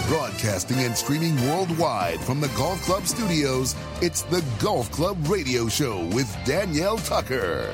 Broadcasting and streaming worldwide from the Golf Club studios, it's the Golf Club Radio Show with Danielle Tucker.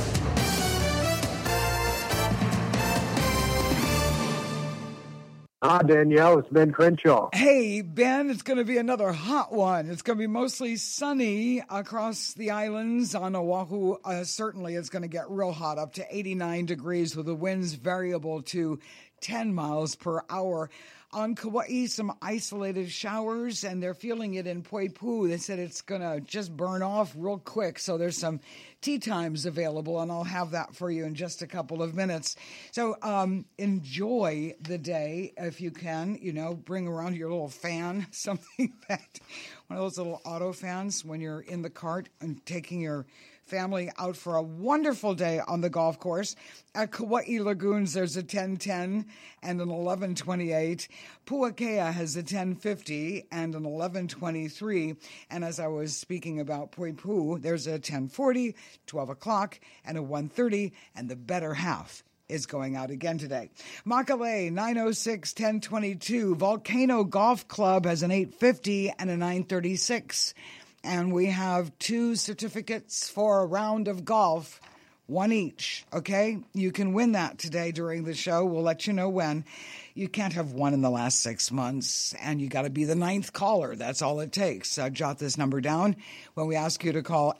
Hi, Danielle. It's Ben Crenshaw. Hey, Ben, it's going to be another hot one. It's going to be mostly sunny across the islands on Oahu. Certainly, it's going to get real hot, up to 89 degrees with the winds variable to 10 miles per hour. On Kauai, some isolated showers, and they're feeling it in Poipu. They said it's going to just burn off real quick, so there's some tea times available, and I'll have that for you in just a couple of minutes. So enjoy the day if you can. You know, bring around your little fan, something that, one of those little auto fans when you're in the cart and taking your family out for a wonderful day on the golf course. At Kauai Lagoons, there's a 10:10 and an 11:28. Puakea has a 10:50 and an 11:23. And as I was speaking about Poipu, there's a 10:40, 12 o'clock, and a 1:30, and the better half is going out again today. Makalei, 9:06, 10:22. Volcano Golf Club has an 8:50 and a 9:36. And we have 2 certificates for a round of golf, one each, okay? You can win that today during the show. We'll let you know when. You can't have one in the last 6 months, and you got to be the 9th caller. That's all it takes. Jot this number down when we ask you to call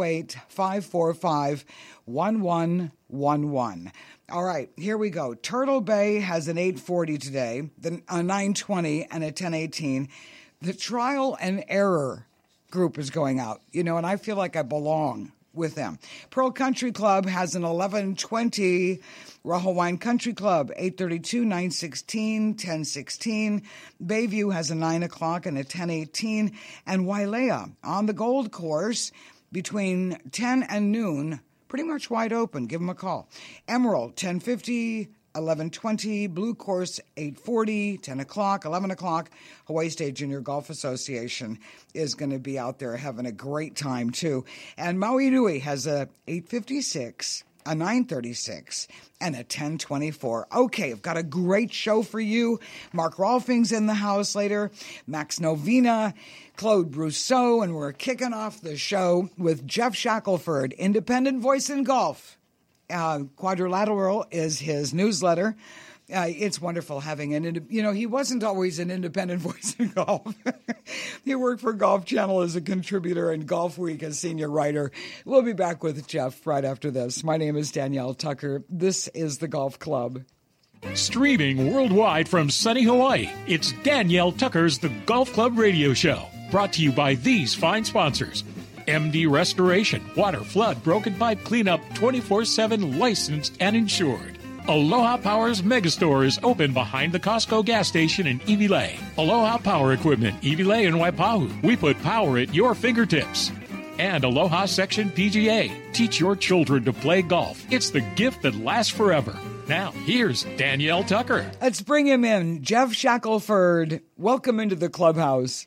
808-545-1111. All right, here we go. Turtle Bay has an 8:40 today, a 9:20, and a 10:18. The Trial and Error group is going out, you know, and I feel like I belong with them. Pearl Country Club has an 11:20. Raho Wine Country Club, 8:32, 9:16, 10:16. Bayview has a 9 o'clock and a 10:18. And Wailea on the Gold Course between 10 and noon, pretty much wide open. Give them a call. Emerald, 10:50. 11:20, Blue Course 8:40, 10 o'clock, 11 o'clock. Hawaii State Junior Golf Association is going to be out there having a great time too. And Maui Nui has a 8:56, a 9:36, and a 10:24. Okay, I've got a great show for you. Mark Rolfing's in the house later, Max Novena, Claude Brousseau, and we're kicking off the show with Jeff Shackelford, independent voice in golf. Quadrilateral is his newsletter. It's wonderful having he wasn't always an independent voice in golf. He worked for Golf Channel as a contributor and Golf Week as senior writer. We'll be back with Jeff right after this. My name is Danielle Tucker. This is the Golf Club. Streaming worldwide from sunny Hawaii, it's Danielle Tucker's The Golf Club Radio Show. Brought to you by these fine sponsors. MD Restoration, water, flood, broken pipe cleanup, 24/7 licensed and insured. Aloha Power's Megastore is open behind the Costco gas station in Iwilei. Aloha Power Equipment, Iwilei and Waipahu. We put power at your fingertips. And Aloha Section PGA. Teach your children to play golf. It's the gift that lasts forever. Now, here's Danielle Tucker. Let's bring him in. Jeff Shackelford, welcome into the clubhouse.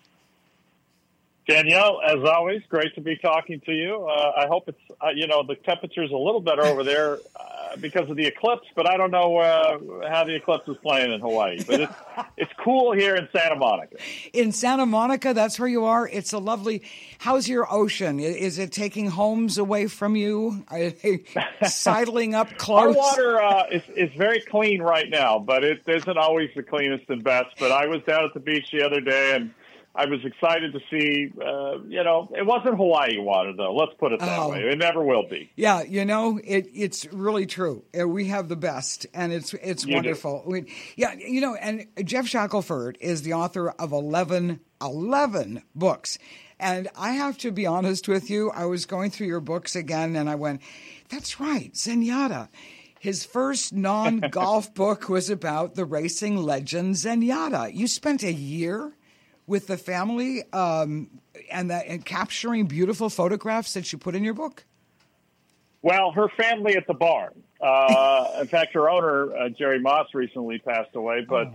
Danielle, as always, great to be talking to you. I hope it's, the temperature's a little better over there because of the eclipse, but I don't know how the eclipse is playing in Hawaii. But it's cool here in Santa Monica. In Santa Monica, that's where you are. It's a lovely, how's your ocean? Is it taking homes away from you? Are they sidling up close? Our water is very clean right now, but it isn't always the cleanest and best. But I was down at the beach the other day, and I was excited to see, it wasn't Hawaii water, though. Let's put it that way. It never will be. Yeah, it's really true. We have the best, and it's wonderful. And Jeff Shackelford is the author of 11 books. And I have to be honest with you, I was going through your books again, and I went, that's right, Zenyatta. His first non-golf book was about the racing legend Zenyatta. You spent a year with the family and capturing beautiful photographs that you put in your book? Well, her family at the barn. In fact, her owner, Jerry Moss, recently passed away. But,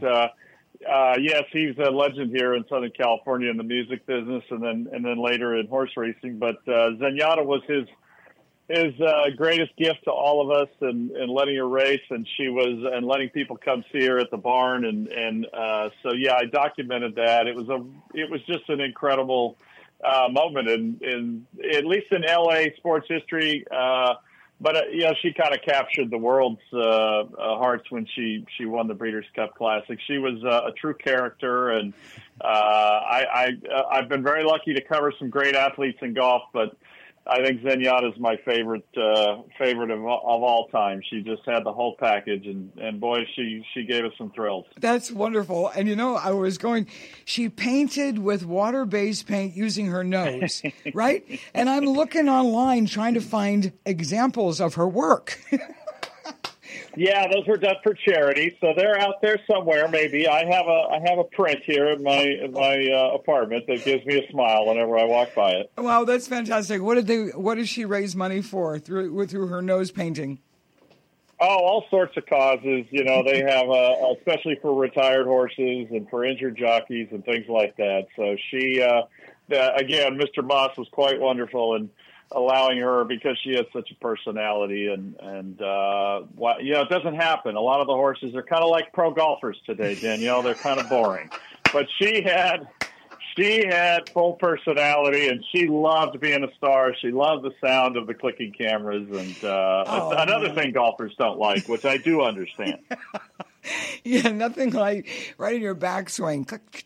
yes, he's a legend here in Southern California in the music business and then later in horse racing. But Zenyatta was his his greatest gift to all of us, and letting her race, and letting people come see her at the barn, and so yeah, I documented that. It was just an incredible moment in at least in LA sports history. But she kind of captured the world's hearts when she won the Breeders' Cup Classic. She was a true character, and I've been very lucky to cover some great athletes in golf, but I think Zenyatta is my favorite of all time. She just had the whole package, and boy, she gave us some thrills. That's wonderful. And she painted with water-based paint using her nose, right? And I'm looking online trying to find examples of her work. Yeah, those were done for charity, so they're out there somewhere. Maybe I have a print here in my apartment that gives me a smile whenever I walk by it. Wow, that's fantastic. What did she raise money for through her nose painting? Oh, all sorts of causes. They have especially for retired horses and for injured jockeys and things like that. So she, again, Mr. Moss was quite wonderful in allowing her, because she has such a personality, and it doesn't happen. A lot of the horses are kind of like pro golfers today, Danielle. They're kind of boring, but she had full personality, and she loved being a star. She loved the sound of the clicking cameras, and another thing golfers don't like, which I do understand. Yeah, nothing like right in your backswing.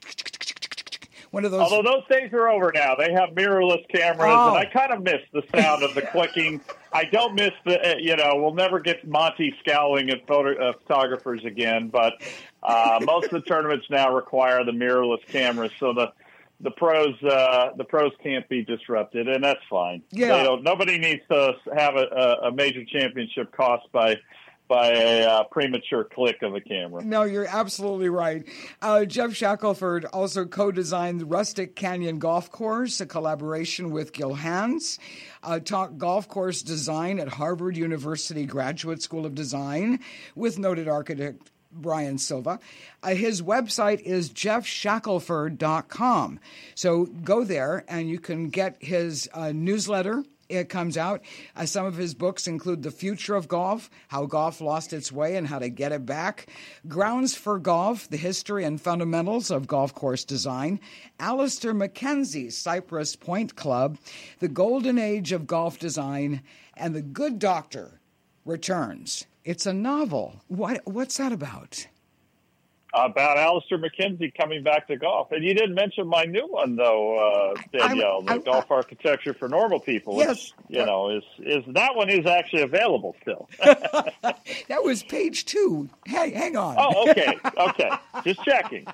One of those. Although those days are over now. They have mirrorless cameras, and I kind of miss the sound of the clicking. I don't miss we'll never get Monty scowling at photographers again, but most of the tournaments now require the mirrorless cameras, so the pros can't be disrupted, and that's fine. Yeah. Nobody needs to have a major championship cost by a premature click of a camera. No, you're absolutely right. Jeff Shackelford also co-designed the Rustic Canyon Golf Course, a collaboration with Gil Hanse. Taught golf course design at Harvard University Graduate School of Design with noted architect Brian Silva. His website is jeffshackelford.com. So go there and you can get his newsletter. It comes out. Some of his books include The Future of Golf, How Golf Lost Its Way and How to Get It Back, Grounds for Golf, The History and Fundamentals of Golf Course Design, Alistair Mackenzie's Cypress Point Club, The Golden Age of Golf Design, and The Good Doctor Returns. It's a novel. What's that about? About Alistair Mackenzie coming back to golf. And you didn't mention my new one, though, Danielle, the Golf Architecture for Normal People. Yes. Which, is that one is actually available still. That was page 2. Hey, hang on. Oh, okay. Just checking.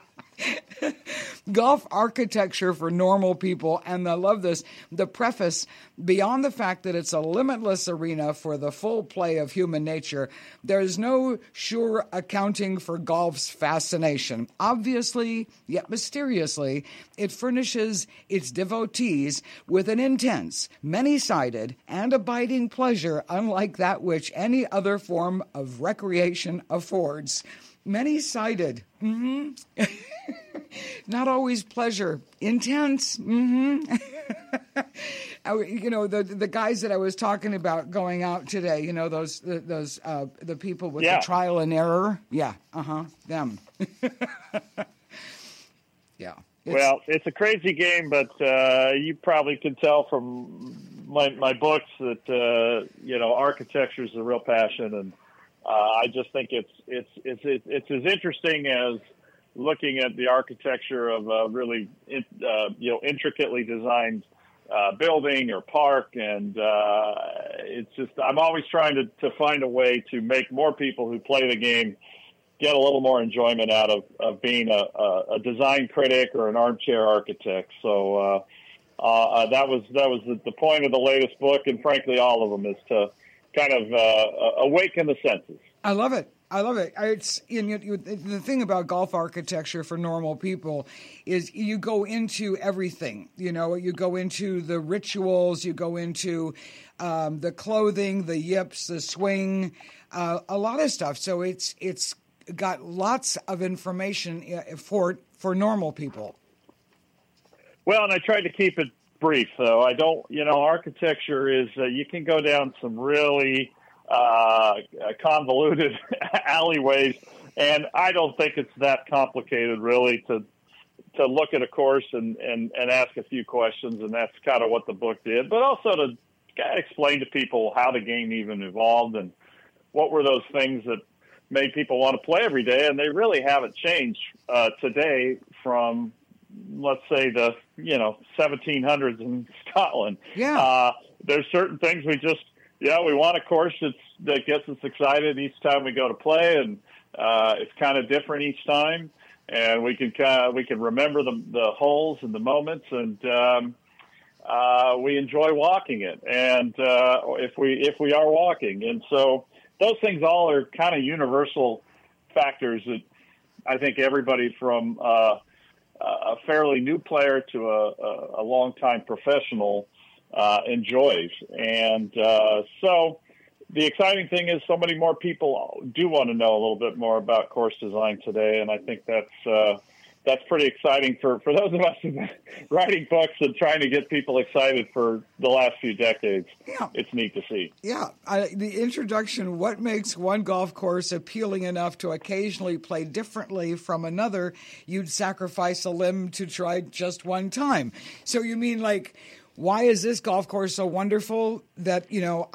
Golf Architecture for Normal People, and I love this, the preface, beyond the fact that it's a limitless arena for the full play of human nature, there is no sure accounting for golf's fascination. Obviously, yet mysteriously, it furnishes its devotees with an intense, many-sided, and abiding pleasure unlike that which any other form of recreation affords. Many-sided. Mm-hmm. Not always pleasure. Intense. Mm-hmm. The guys that I was talking about going out today, the people with the trial and error. Yeah. Them. Yeah. It's a crazy game, but you probably can tell from my books that architecture is a real passion, and I just think it's as interesting as looking at the architecture of a really intricately designed building or park, and it's just I'm always trying to find a way to make more people who play the game get a little more enjoyment out of being a design critic or an armchair architect. So that was the point of the latest book, and frankly, all of them is to kind of awaken the senses. I love it. It's the thing about golf architecture for normal people is you go into everything. You go into the rituals, you go into the clothing, the yips, the swing, a lot of stuff. So it's got lots of information for normal people. Well, and I tried to keep it brief, though. I don't, architecture is, you can go down some really convoluted alleyways, and I don't think it's that complicated, really, to look at a course and ask a few questions, and that's kind of what the book did. But also to kind of explain to people how the game even evolved and what were those things that made people want to play every day, and they really haven't changed today from, let's say, the 1700s in Scotland. Yeah. There's certain things we want a course that gets us excited each time we go to play, and it's kind of different each time, and we can remember the holes and the moments, and we enjoy walking it, and if we are walking, and so those things all are kind of universal factors that I think everybody from a fairly new player to a long-time professional enjoys. And so the exciting thing is so many more people do want to know a little bit more about course design today, and I think that's pretty exciting for those of us who've been writing books and trying to get people excited for the last few decades. Yeah. It's neat to see. Yeah. The introduction, what makes one golf course appealing enough to occasionally play differently from another, you'd sacrifice a limb to try just one time. So you mean, like, why is this golf course so wonderful that,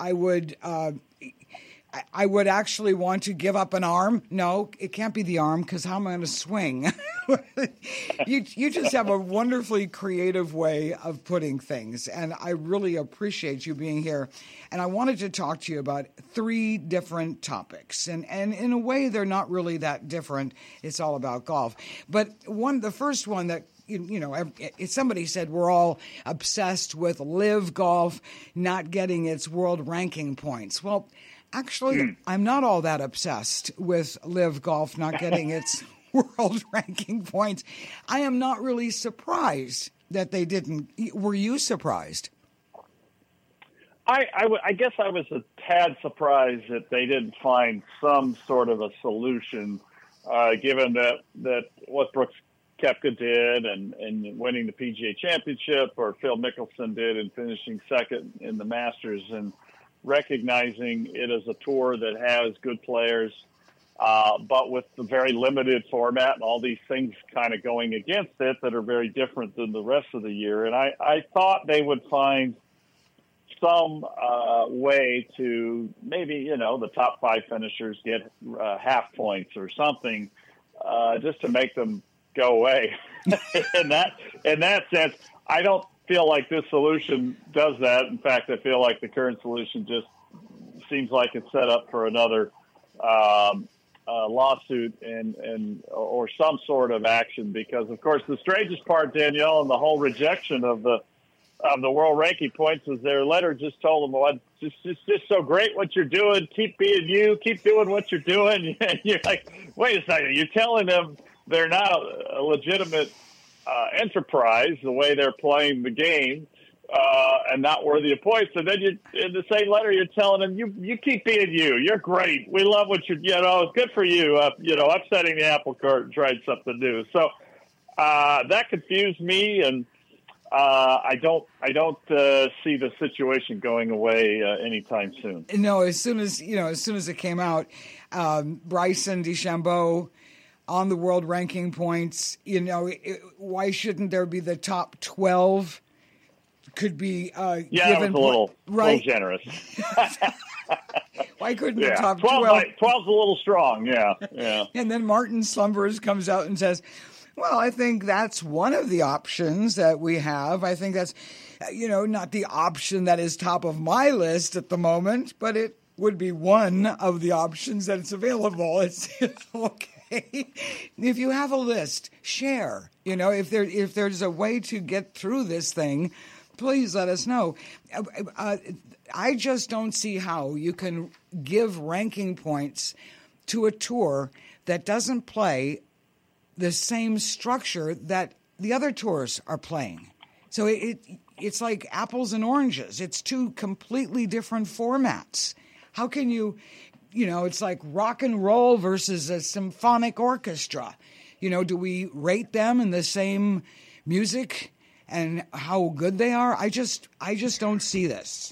I would actually want to give up an arm? No, it can't be the arm, because how am I going to swing? You just have a wonderfully creative way of putting things, and I really appreciate you being here. And I wanted to talk to you about 3 different topics, and in a way they're not really that different. It's all about golf. But the first one that somebody said we're all obsessed with LIV Golf not getting its world ranking points. Well, actually, I'm not all that obsessed with LIV Golf not getting its world ranking points. I am not really surprised that they didn't. Were you surprised? I guess I was a tad surprised that they didn't find some sort of a solution, given that what Brooks Koepka did and winning the PGA Championship, or Phil Mickelson did in finishing second in the Masters, and recognizing it as a tour that has good players, but with the very limited format and all these things kind of going against it that are very different than the rest of the year. And I thought they would find some way to maybe, the top 5 finishers get half points or something, just to make them go away. in that sense, I don't feel like this solution does that. In fact, I feel like the current solution just seems like it's set up for another lawsuit or some sort of action, because, of course, the strangest part, Danielle, and the whole rejection of the world ranking points is their letter just told them, well, it's just so great what you're doing. Keep being you. Keep doing what you're doing. And you're like, wait a second. You're telling them they're not a legitimate enterprise, the way they're playing the game, and not worthy of points. And then in the same letter, you're telling them, you keep being you. You're great. We love what you're, it's good for you. Upsetting the apple cart and trying something new. So that confused me, and I don't see the situation going away anytime soon. No, as soon as it came out, Bryson DeChambeau on the world ranking points, why shouldn't there be the top 12 could be given? It was a little generous. Why couldn't the top 12? 12's a little strong, yeah. And then Martin Slumbers comes out and says, well, I think that's one of the options that we have. I think that's, not the option that is top of my list at the moment, but it would be one of the options that's available. It's okay. If you have a list, share. If there's a way to get through this thing, please let us know. I just don't see how you can give ranking points to a tour that doesn't play the same structure that the other tours are playing. So it's like apples and oranges. It's 2 completely different formats. How can you... it's like rock and roll versus a symphonic orchestra. Do we rate them in the same music and how good they are. I just don't see this.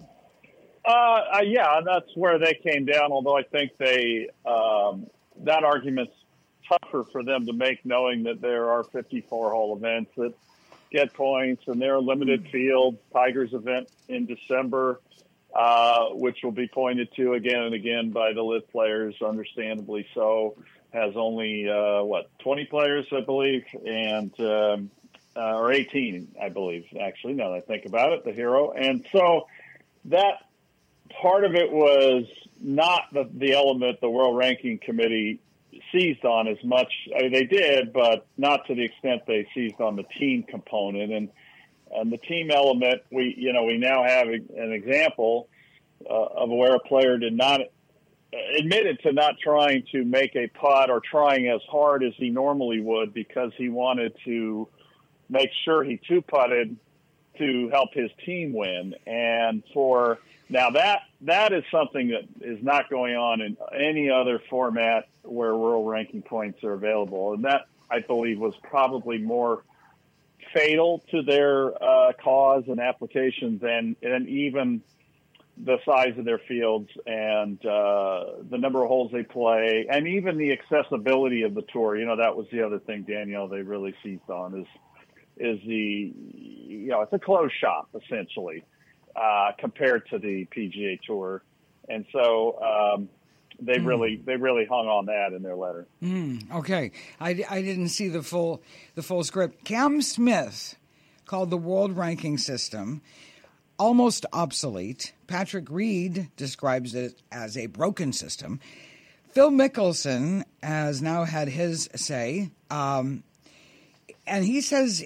Yeah, that's where they came down. Although I think that argument's tougher for them to make, knowing that there are 54 hole events that get points, and there are limited field. Tigers event in December, which will be pointed to again and again by the LIV players, understandably so, has only 20 players, I believe, and or 18, I believe, actually. Now that I think about it, the Hero, and so that part of it was not the element the World Ranking Committee seized on as much. I mean, they did, but not to the extent they seized on the team component. And the team element, we now have an example of where a player did not admitted to not trying to make a putt or trying as hard as he normally would because he wanted to make sure he two-putted to help his team win. And now that is something that is not going on in any other format where world ranking points are available. And that, I believe, was probably more fatal to their cause and applications than even the size of their fields and the number of holes they play, and even the accessibility of the tour. That was the other thing, Danielle, they really seized on is the, it's a closed shop, essentially, compared to the PGA Tour. And so they really hung on that in their letter. Okay. I didn't see the full script. Cam Smith called the world ranking system almost obsolete. Patrick Reed describes it as a broken system. Phil Mickelson has now had his say, and he says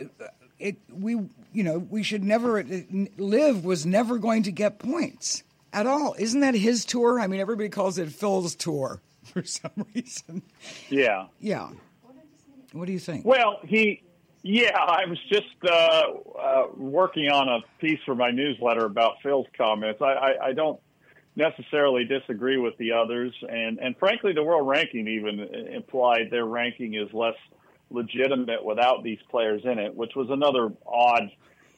we should never. LIV was never going to get points at all. Isn't that his tour? I mean, everybody calls it Phil's tour for some reason. Yeah. Yeah. What do you think? Well, I was just working on a piece for my newsletter about Phil's comments. I don't necessarily disagree with the others, and frankly, the world ranking even implied their ranking is less legitimate without these players in it, which was another odd,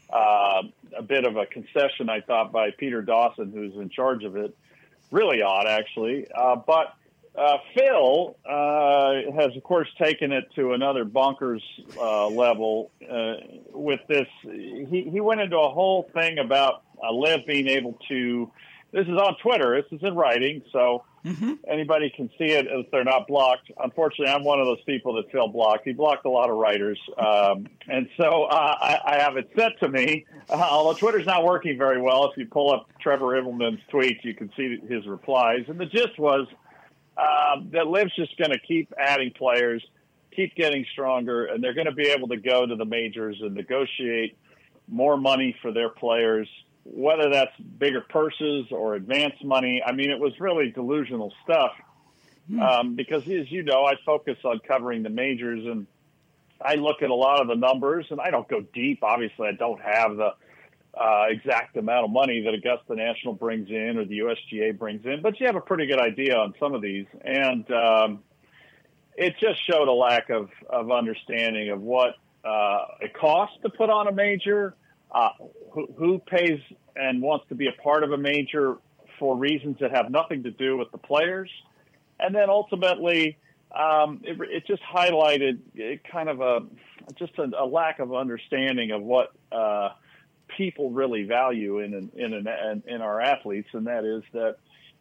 a bit of a concession, I thought, by Peter Dawson, who's in charge of it. Really odd, actually. But Phil has, of course, taken it to another bonkers level with this. He went into a whole thing about LIV being able to. This is on Twitter. This is in writing, so anybody can see it if they're not blocked. Unfortunately, I'm one of those people that Phil blocked. He blocked a lot of writers, and so I have it sent to me. Although Twitter's not working very well, if you pull up Trevor Immelman's tweets, you can see his replies. And the gist was that LIV's just going to keep adding players, keep getting stronger, and they're going to be able to go to the majors and negotiate more money for their players, whether that's bigger purses or advance money. I mean, it was really delusional stuff because, as you know, I focus on covering the majors, and I look at a lot of the numbers, and I don't go deep. Obviously, I don't have the exact amount of money that Augusta National brings in or the USGA brings in, but you have a pretty good idea on some of these. And it just showed a lack of understanding of what it costs to put on a major, who pays and wants to be a part of a major for reasons that have nothing to do with the players. And then ultimately, it just highlighted kind of a lack of understanding of what people really value in our athletes, and that is that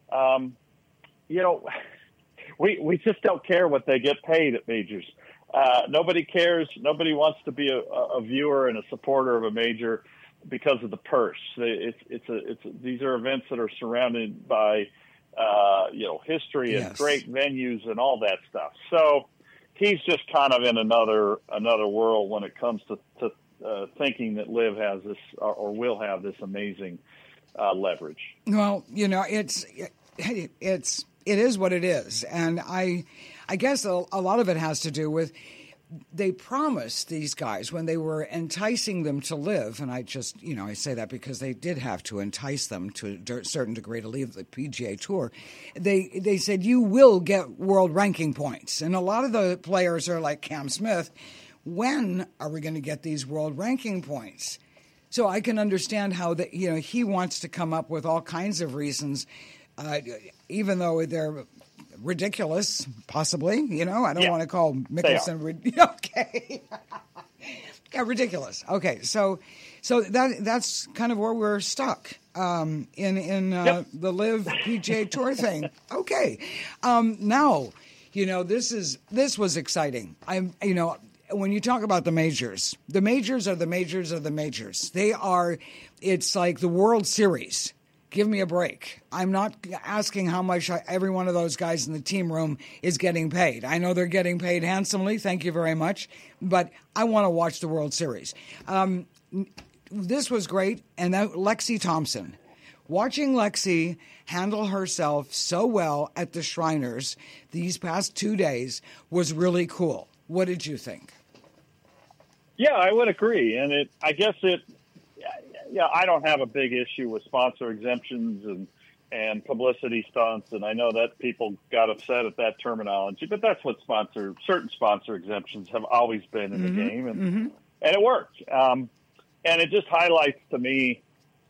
we just don't care what they get paid at majors. Nobody cares. Nobody wants to be a viewer and a supporter of a major because of the purse. These are events that are surrounded by history and great venues and all that stuff. So he's just kind of in another world when it comes to thinking that LIV has this or will have this amazing leverage. Well, it is what it is, and I guess a lot of it has to do with they promised these guys when they were enticing them to LIV, and I just I say that because they did have to entice them to a certain degree to leave the PGA Tour. They said you will get world ranking points, and a lot of the players are like Cam Smith. when are we going to get these world ranking points? So I can understand how that he wants to come up with all kinds of reasons, even though they're ridiculous, possibly. I don't want to call Mickelson okay. Yeah, ridiculous. Okay, so that's kind of where we're stuck in the Live PGA Tour thing. Okay, now this was exciting. When you talk about the majors are the majors of the majors. It's like the World Series. Give me a break. I'm not asking how much every one of those guys in the team room is getting paid. I know they're getting paid handsomely. Thank you very much. But I want to watch the World Series. This was great. And that Lexi Thompson. Watching Lexi handle herself so well at the Shriners these past 2 days was really cool. What did you think? Yeah, I would agree. And I don't have a big issue with sponsor exemptions and publicity stunts. And I know that people got upset at that terminology, but that's what certain sponsor exemptions have always been in the game. And it worked. And it just highlights to me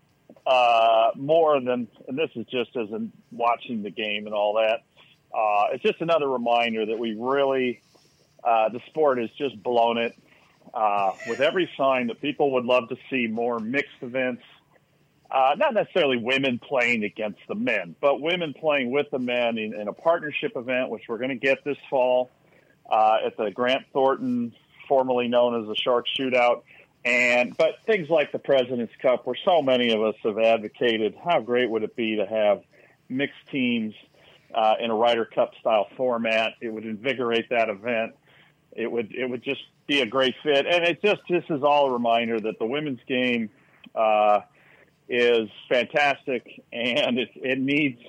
more than, and this is just as in watching the game and all that. It's just another reminder that we really, the sport has just blown it. With every sign that people would love to see more mixed events, not necessarily women playing against the men, but women playing with the men in a partnership event, which we're going to get this fall at the Grant Thornton, formerly known as the Shark Shootout. But things like the President's Cup, where so many of us have advocated, how great would it be to have mixed teams in a Ryder Cup style format? It would invigorate that event. It would just be a great fit. And this is all a reminder that the women's game is fantastic, and it needs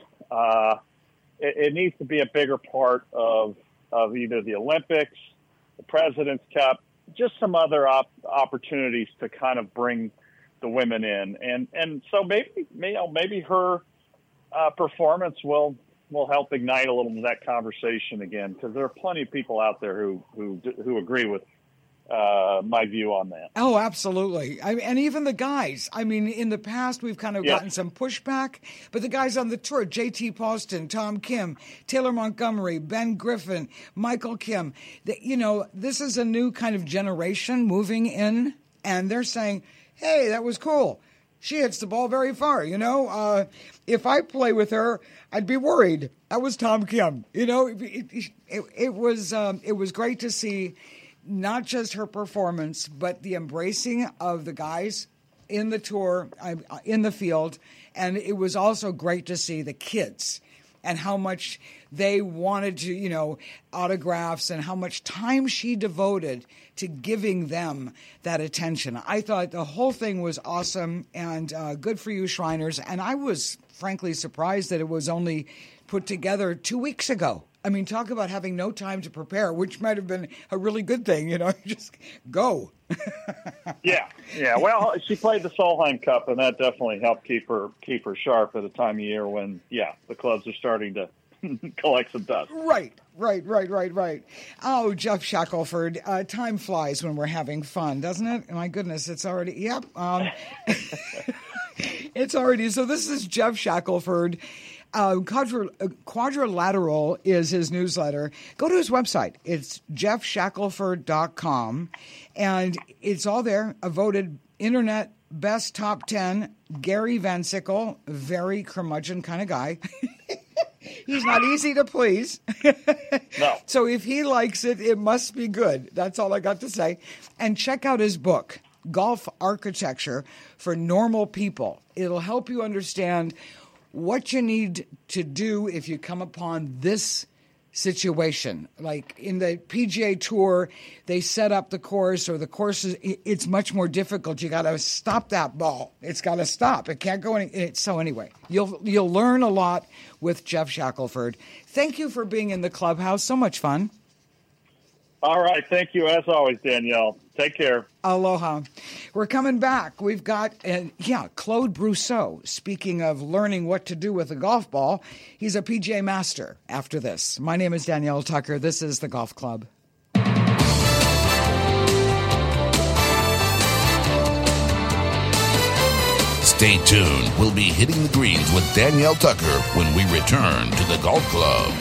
to be a bigger part of either the Olympics, the President's Cup, just some other opportunities to kind of bring the women in. And so maybe her performance will help ignite a little of that conversation again, because there are plenty of people out there who agree with my view on that. Oh, absolutely. And even the guys. I mean, in the past, we've kind of gotten some pushback, but the guys on the tour, J.T. Poston, Tom Kim, Taylor Montgomery, Ben Griffin, Michael Kim, this is a new kind of generation moving in, and they're saying, hey, that was cool. She hits the ball very far, If I play with her, I'd be worried. That was Tom Kim. It was great to see not just her performance, but the embracing of the guys in the tour, in the field. And it was also great to see the kids and how much they wanted to, autographs, and how much time she devoted to giving them that attention. I thought the whole thing was awesome, and good for you, Shriners. And I was frankly surprised that it was only put together 2 weeks ago. I mean, talk about having no time to prepare, which might have been a really good thing, just go. Yeah. Well, she played the Solheim Cup, and that definitely helped keep her sharp at a time of year when, the clubs are starting to collect some dust. Right. Oh, Jeff Shackelford, time flies when we're having fun, doesn't it? My goodness, it's already, yep. It's already, so this is Jeff Shackelford. Quadrilateral is his newsletter. Go to his website. It's jeffshackelford.com, and it's all there. A voted Internet Best Top 10. Gary Van Sickle, very curmudgeon kind of guy. He's not easy to please. No. So if he likes it, it must be good. That's all I got to say. And check out his book, Golf Architecture for Normal People. It'll help you understand what you need to do if you come upon this situation. Like in the PGA Tour, they set up the course, or the course it's much more difficult. You got to stop that ball. It's got to stop. It can't go any. So anyway, you'll learn a lot with Jeff Shackelford. Thank you for being in the clubhouse. So much fun. All right. Thank you, as always, Danielle. Take care. Aloha. We're coming back. We've got, Claude Brousseau. Speaking of learning what to do with a golf ball, he's a PGA master after this. My name is Danielle Tucker. This is the Golf Club. Stay tuned. We'll be hitting the greens with Danielle Tucker when we return to the Golf Club.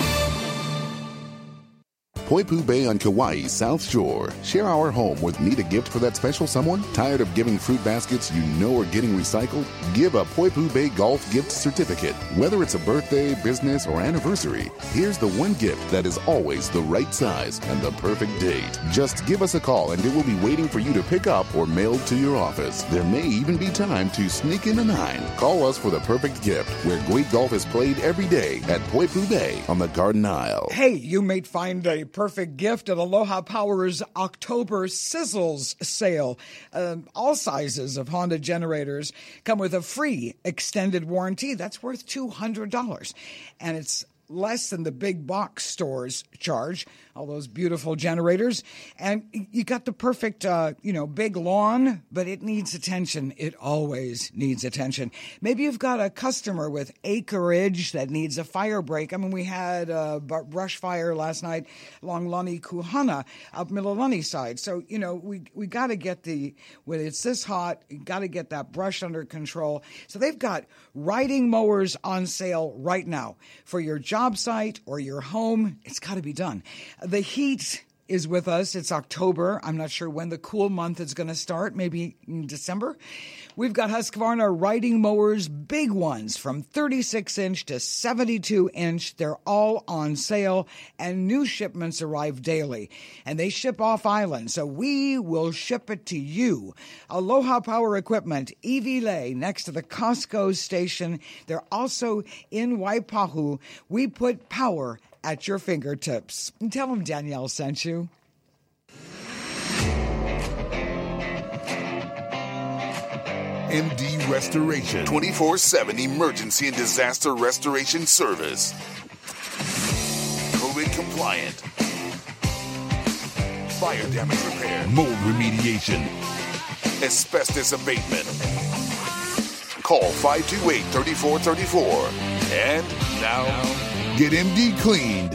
Poipu Bay on Kauai's South Shore. Share our home with need a gift for that special someone? Tired of giving fruit baskets you know are getting recycled? Give a Poipu Bay Golf gift certificate. Whether it's a birthday, business, or anniversary, here's the one gift that is always the right size and the perfect date. Just give us a call and it will be waiting for you to pick up or mailed to your office. There may even be time to sneak in a 9. Call us for the perfect gift, where great golf is played every day at Poipu Bay on the Garden Isle. Hey, you may find a perfect gift at Aloha Power's October Sizzles sale. All sizes of Honda generators come with a free extended warranty that's worth $200. And it's less than the big box stores charge, all those beautiful generators. And you got the perfect, big lawn, but it needs attention. It always needs attention. Maybe you've got a customer with acreage that needs a fire break. I mean, we had a brush fire last night along Lani Kuhana up Mililani side. So, we got to get when it's this hot, you got to get that brush under control. So they've got riding mowers on sale right now for your job site or your home. It's got to be done. The heat is with us. It's October. I'm not sure when the cool month is going to start, maybe in December. We've got Husqvarna riding mowers, big ones from 36-inch to 72-inch. They're all on sale, and new shipments arrive daily. And they ship off island, so we will ship it to you. Aloha Power Equipment, Iwilei, next to the Costco station. They're also in Waipahu. We put power at your fingertips. And tell them Danielle sent you. MD Restoration, 24/7 emergency and disaster restoration service. COVID compliant. Fire damage repair. Mold remediation. Asbestos abatement. Call 528-3434. And now, get MD cleaned.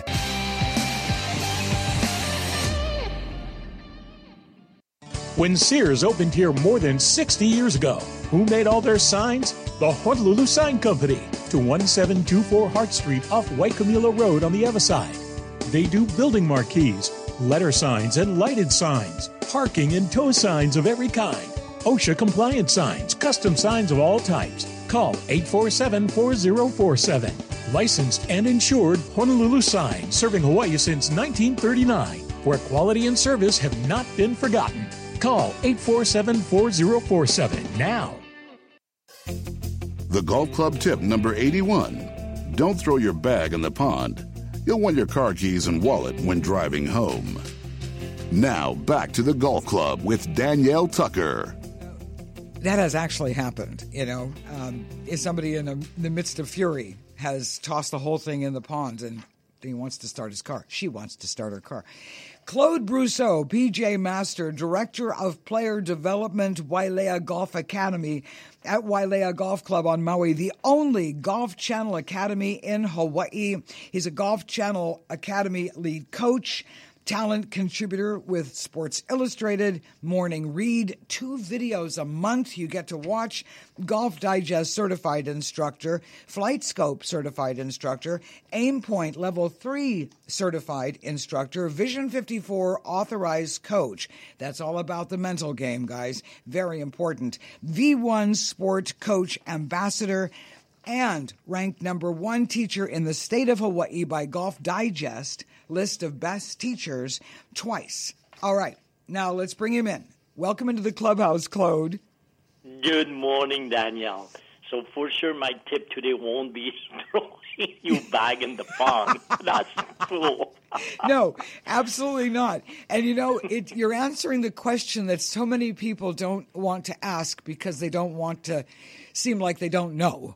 When Sears opened here more than 60 years ago, who made all their signs? The Honolulu Sign Company, to 1724 Hart Street off Waikimula Road on the Ewa side. They do building marquees, letter signs and lighted signs, parking and tow signs of every kind, OSHA compliant signs, custom signs of all types. Call 847-4047. Licensed and insured Honolulu Sign, serving Hawaii since 1939, where quality and service have not been forgotten. Call 847-4047 now. The Golf Club tip number 81. Don't throw your bag in the pond. You'll want your car keys and wallet when driving home. Now, back to the Golf Club with Danielle Tucker. That has actually happened, If somebody in the midst of fury has tossed the whole thing in the pond and he wants to start his car. She wants to start her car. Claude Brousseau, PJ Master, Director of Player Development, Wailea Golf Academy at Wailea Golf Club on Maui, the only Golf Channel Academy in Hawaii. He's a Golf Channel Academy lead coach, talent contributor with Sports Illustrated, Morning Read, 2 videos a month you get to watch, Golf Digest certified instructor, Flight Scope certified instructor, Aim Point Level 3 certified instructor, Vision 54 authorized coach. That's all about the mental game, guys. Very important. V1 Sport Coach Ambassador, and ranked number 1 teacher in the state of Hawaii by Golf Digest list of best teachers twice. All right, now let's bring him in. Welcome into the clubhouse, Claude. Good morning, Danielle. So for sure my tip today won't be throwing your bag in the pond. That's cool. No, absolutely not. And you're answering the question that so many people don't want to ask because they don't want to seem like they don't know,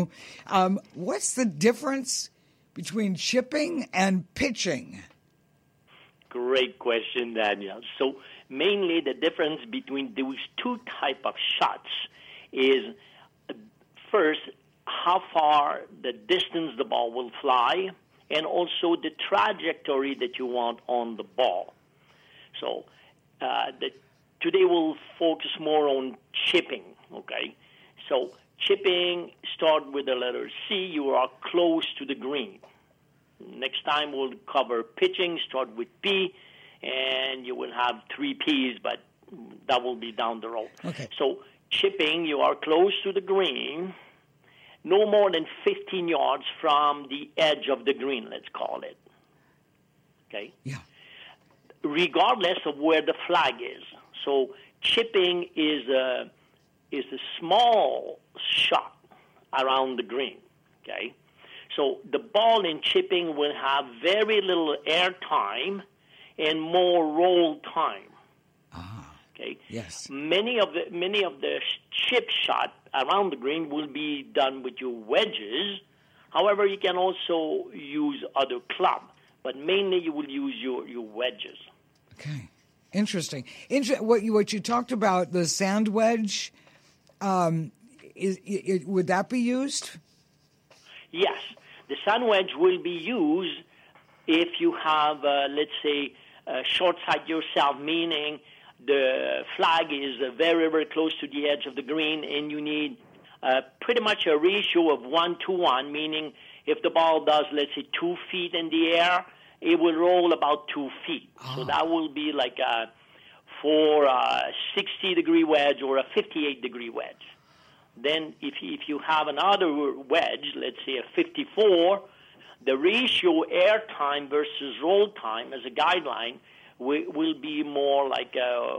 What's the difference between chipping and pitching? Great question, Daniel. So mainly the difference between those 2 type of shots is, first, how far the distance the ball will fly, and also the trajectory that you want on the ball. So today we'll focus more on chipping, okay? So chipping, start with the letter C. You are close to the green. Next time we'll cover pitching, start with P, and you will have 3 Ps, but that will be down the road. Okay. So chipping, you are close to the green, no more than 15 yards from the edge of the green, let's call it. Okay? Yeah. Regardless of where the flag is. So chipping is a small shot around the green. Okay? So the ball in chipping will have very little air time and more roll time. Okay. Yes. Many of the chip shot around the green will be done with your wedges. However, you can also use other club, but mainly you will use your wedges. Okay. Interesting. What you talked about, the sand wedge, would that be used? Yes. The sand wedge will be used if you have, let's say, short side yourself, meaning the flag is very, very close to the edge of the green, and you need pretty much a ratio of 1-to-1, meaning if the ball does, let's say, 2 feet in the air, it will roll about 2 feet. So that will be like for a 60-degree wedge or a 58-degree wedge. Then if you have another wedge, let's say a 54, the ratio air time versus roll time as a guideline will be more like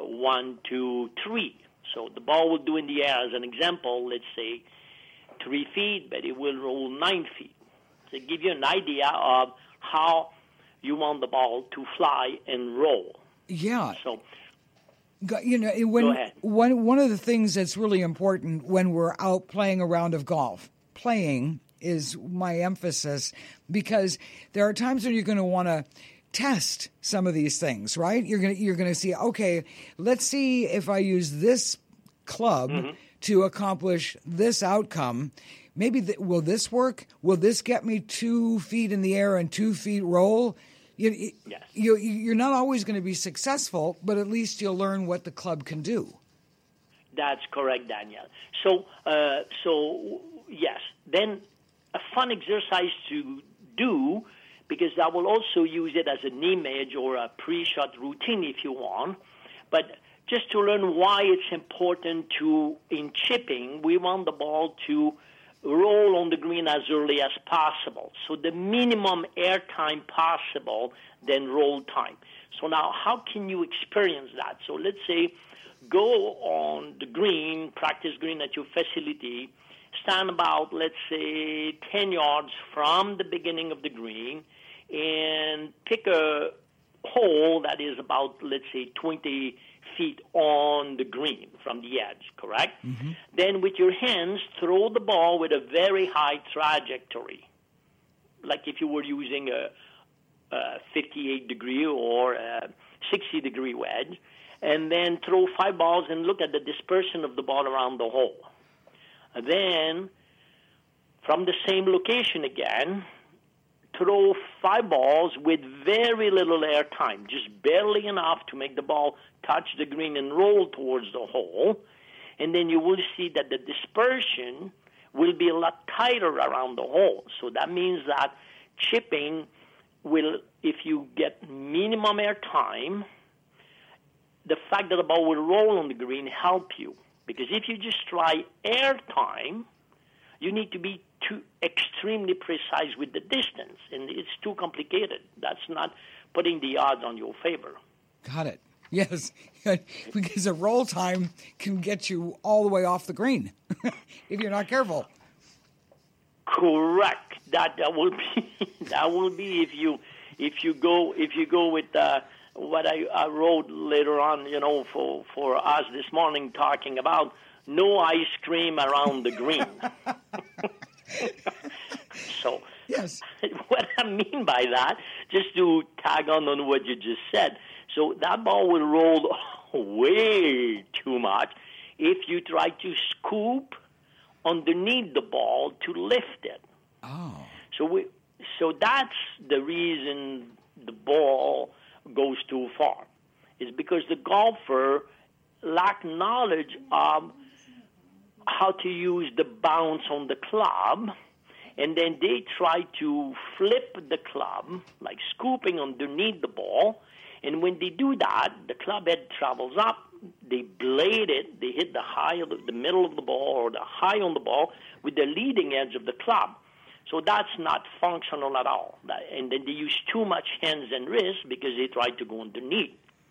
1-to-3. So the ball will do in the air, as an example, let's say 3 feet, but it will roll 9 feet. To give you an idea of how you want the ball to fly and roll. Yeah. So, go ahead. One of the things that's really important when we're out playing a round of golf, playing is my emphasis, because there are times when you're going to want to test some of these things, right? You're going to see, okay, let's see if I use this club to accomplish this outcome. Maybe will this work? Will this get me 2 feet in the air and 2 feet roll? Yes. You're not always going to be successful, but at least you'll learn what the club can do. That's correct, Daniel. So yes. Then a fun exercise to do, because I will also use it as an image or a pre-shot routine if you want. But just to learn why it's important in chipping, we want the ball to roll on the green as early as possible. So the minimum air time possible, then roll time. So now how can you experience that? So let's say go on the green, practice green at your facility, stand about, let's say, 10 yards from the beginning of the green, and pick a hole that is about, let's say, 20 feet on the green from the edge, correct? Mm-hmm. Then with your hands, throw the ball with a very high trajectory, like if you were using a 58-degree or a 60-degree wedge, and then throw 5 balls and look at the dispersion of the ball around the hole. And then, from the same location again, throw 5 balls with very little air time, just barely enough to make the ball touch the green and roll towards the hole. And then you will see that the dispersion will be a lot tighter around the hole. So that means that chipping will, if you get minimum air time, the fact that the ball will roll on the green help you. Because if you just try air time, you need to be too extremely precise with the distance, and it's too complicated. That's not putting the odds on your favor. Got it. Yes, because a roll time can get you all the way off the green if you're not careful. Correct. That will be if you go with what I wrote later on, for us this morning, talking about no ice cream around the green. So, yes. What I mean by that, just to tag on what you just said, so that ball will roll way too much if you try to scoop underneath the ball to lift it. Oh. So that's the reason the ball goes too far. Is because the golfer lack knowledge of how to use the bounce on the club, and then they try to flip the club, like scooping underneath the ball. And when they do that, the club head travels up, they blade it, they hit the high of the middle of the ball or the high on the ball with the leading edge of the club. So that's not functional at all. And then they use too much hands and wrists because they try to go underneath.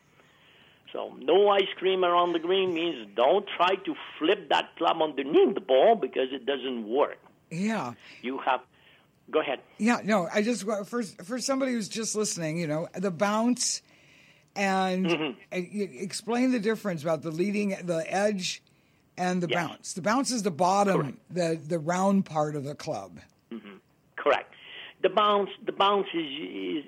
So no ice cream around the green means don't try to flip that club underneath the ball because it doesn't work. Yeah. You have... Go ahead. Yeah, no, I just, for somebody who's just listening, you know, the bounce and explain the difference about the edge and the bounce. The bounce is the bottom, the round part of the club. Mm-hmm. Correct. The bounce is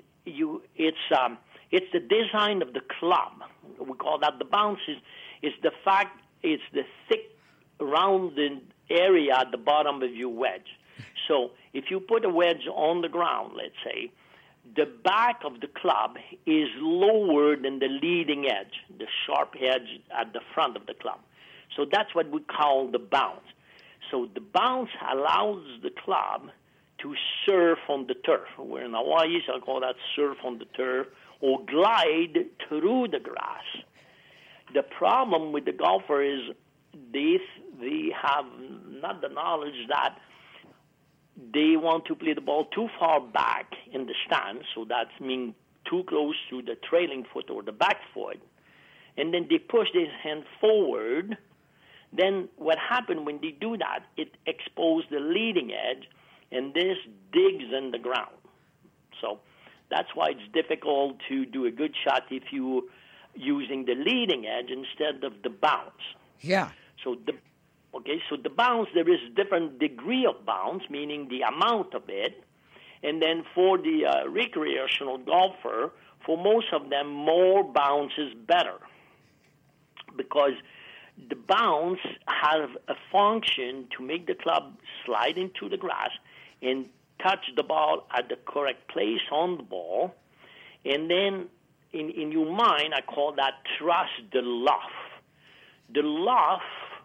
it's the design of the club. We call that the bounce is the fact it's the thick rounded area at the bottom of your wedge. So if you put a wedge on the ground, let's say, the back of the club is lower than the leading edge, the sharp edge at the front of the club. So that's what we call the bounce. So the bounce allows the club to surf on the turf. We're in Hawaii, so I call that surf on the turf, or glide through the grass. The problem with the golfer is they have not the knowledge that they want to play the ball too far back in the stand, so that means too close to the trailing foot or the back foot, and then they push their hand forward. Then what happens when they do that, it exposes the leading edge, and this digs in the ground. So that's why it's difficult to do a good shot if you're using the leading edge instead of the bounce. Yeah. So the bounce, there is different degree of bounce, meaning the amount of it. And then for the recreational golfer, for most of them, more bounce is better because the bounce has a function to make the club slide into the grass and touch the ball at the correct place on the ball. And then in your mind, I call that trust the luff. The luff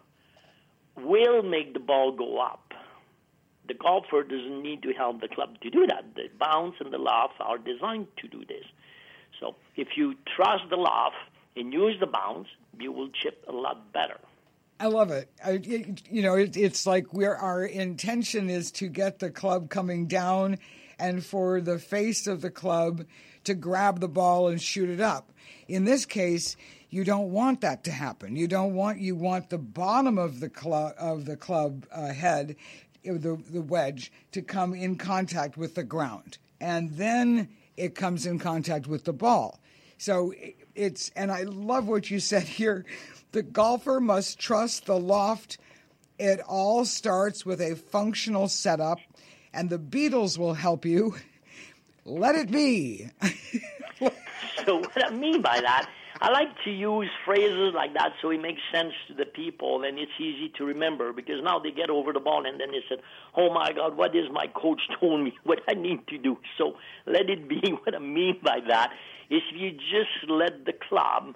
will make the ball go up. The golfer doesn't need to help the club to do that. The bounce and the luff are designed to do this. So if you trust the luff and use the bounce, you will chip a lot better. I love it. It's like our intention is to get the club coming down and for the face of the club to grab the ball and shoot it up. In this case, you don't want that to happen. You want the bottom of the club head, the wedge, to come in contact with the ground, and then it comes in contact with the ball. So and I love what you said here. The golfer must trust the loft. It all starts with a functional setup, and the Beatles will help you. Let it be. So what I mean by that, I like to use phrases like that so it makes sense to the people and it's easy to remember because now they get over the ball and then they said, oh my God, what is my coach told me what I need to do? So let it be. What I mean by that is if you just let the club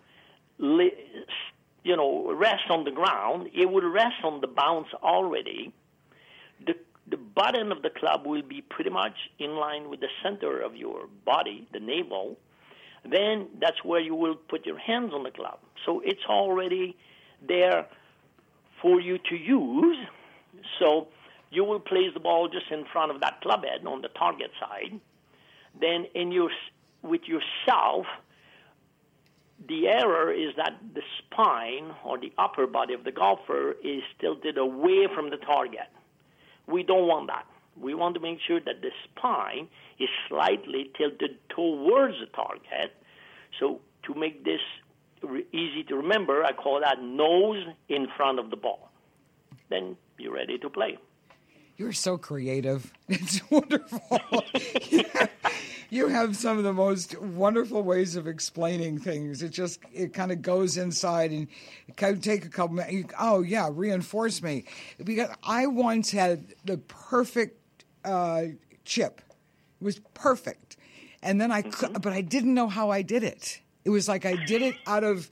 rest on the ground, it will rest on the bounce already. The button of the club will be pretty much in line with the center of your body, the navel. Then that's where you will put your hands on the club. So it's already there for you to use. So you will place the ball just in front of that club head on the target side. Then with yourself, the error is that the spine or the upper body of the golfer is tilted away from the target. We don't want that. We want to make sure that the spine is slightly tilted towards the target. So to make this easy to remember, I call that nose in front of the ball. Then you're ready to play. You're so creative. It's wonderful. You have some of the most wonderful ways of explaining things. It kind of goes inside and it can take a couple minutes. Oh, yeah, reinforce me. Because I once had the perfect chip. It was perfect. And then but I didn't know how I did it. It was like I did it out of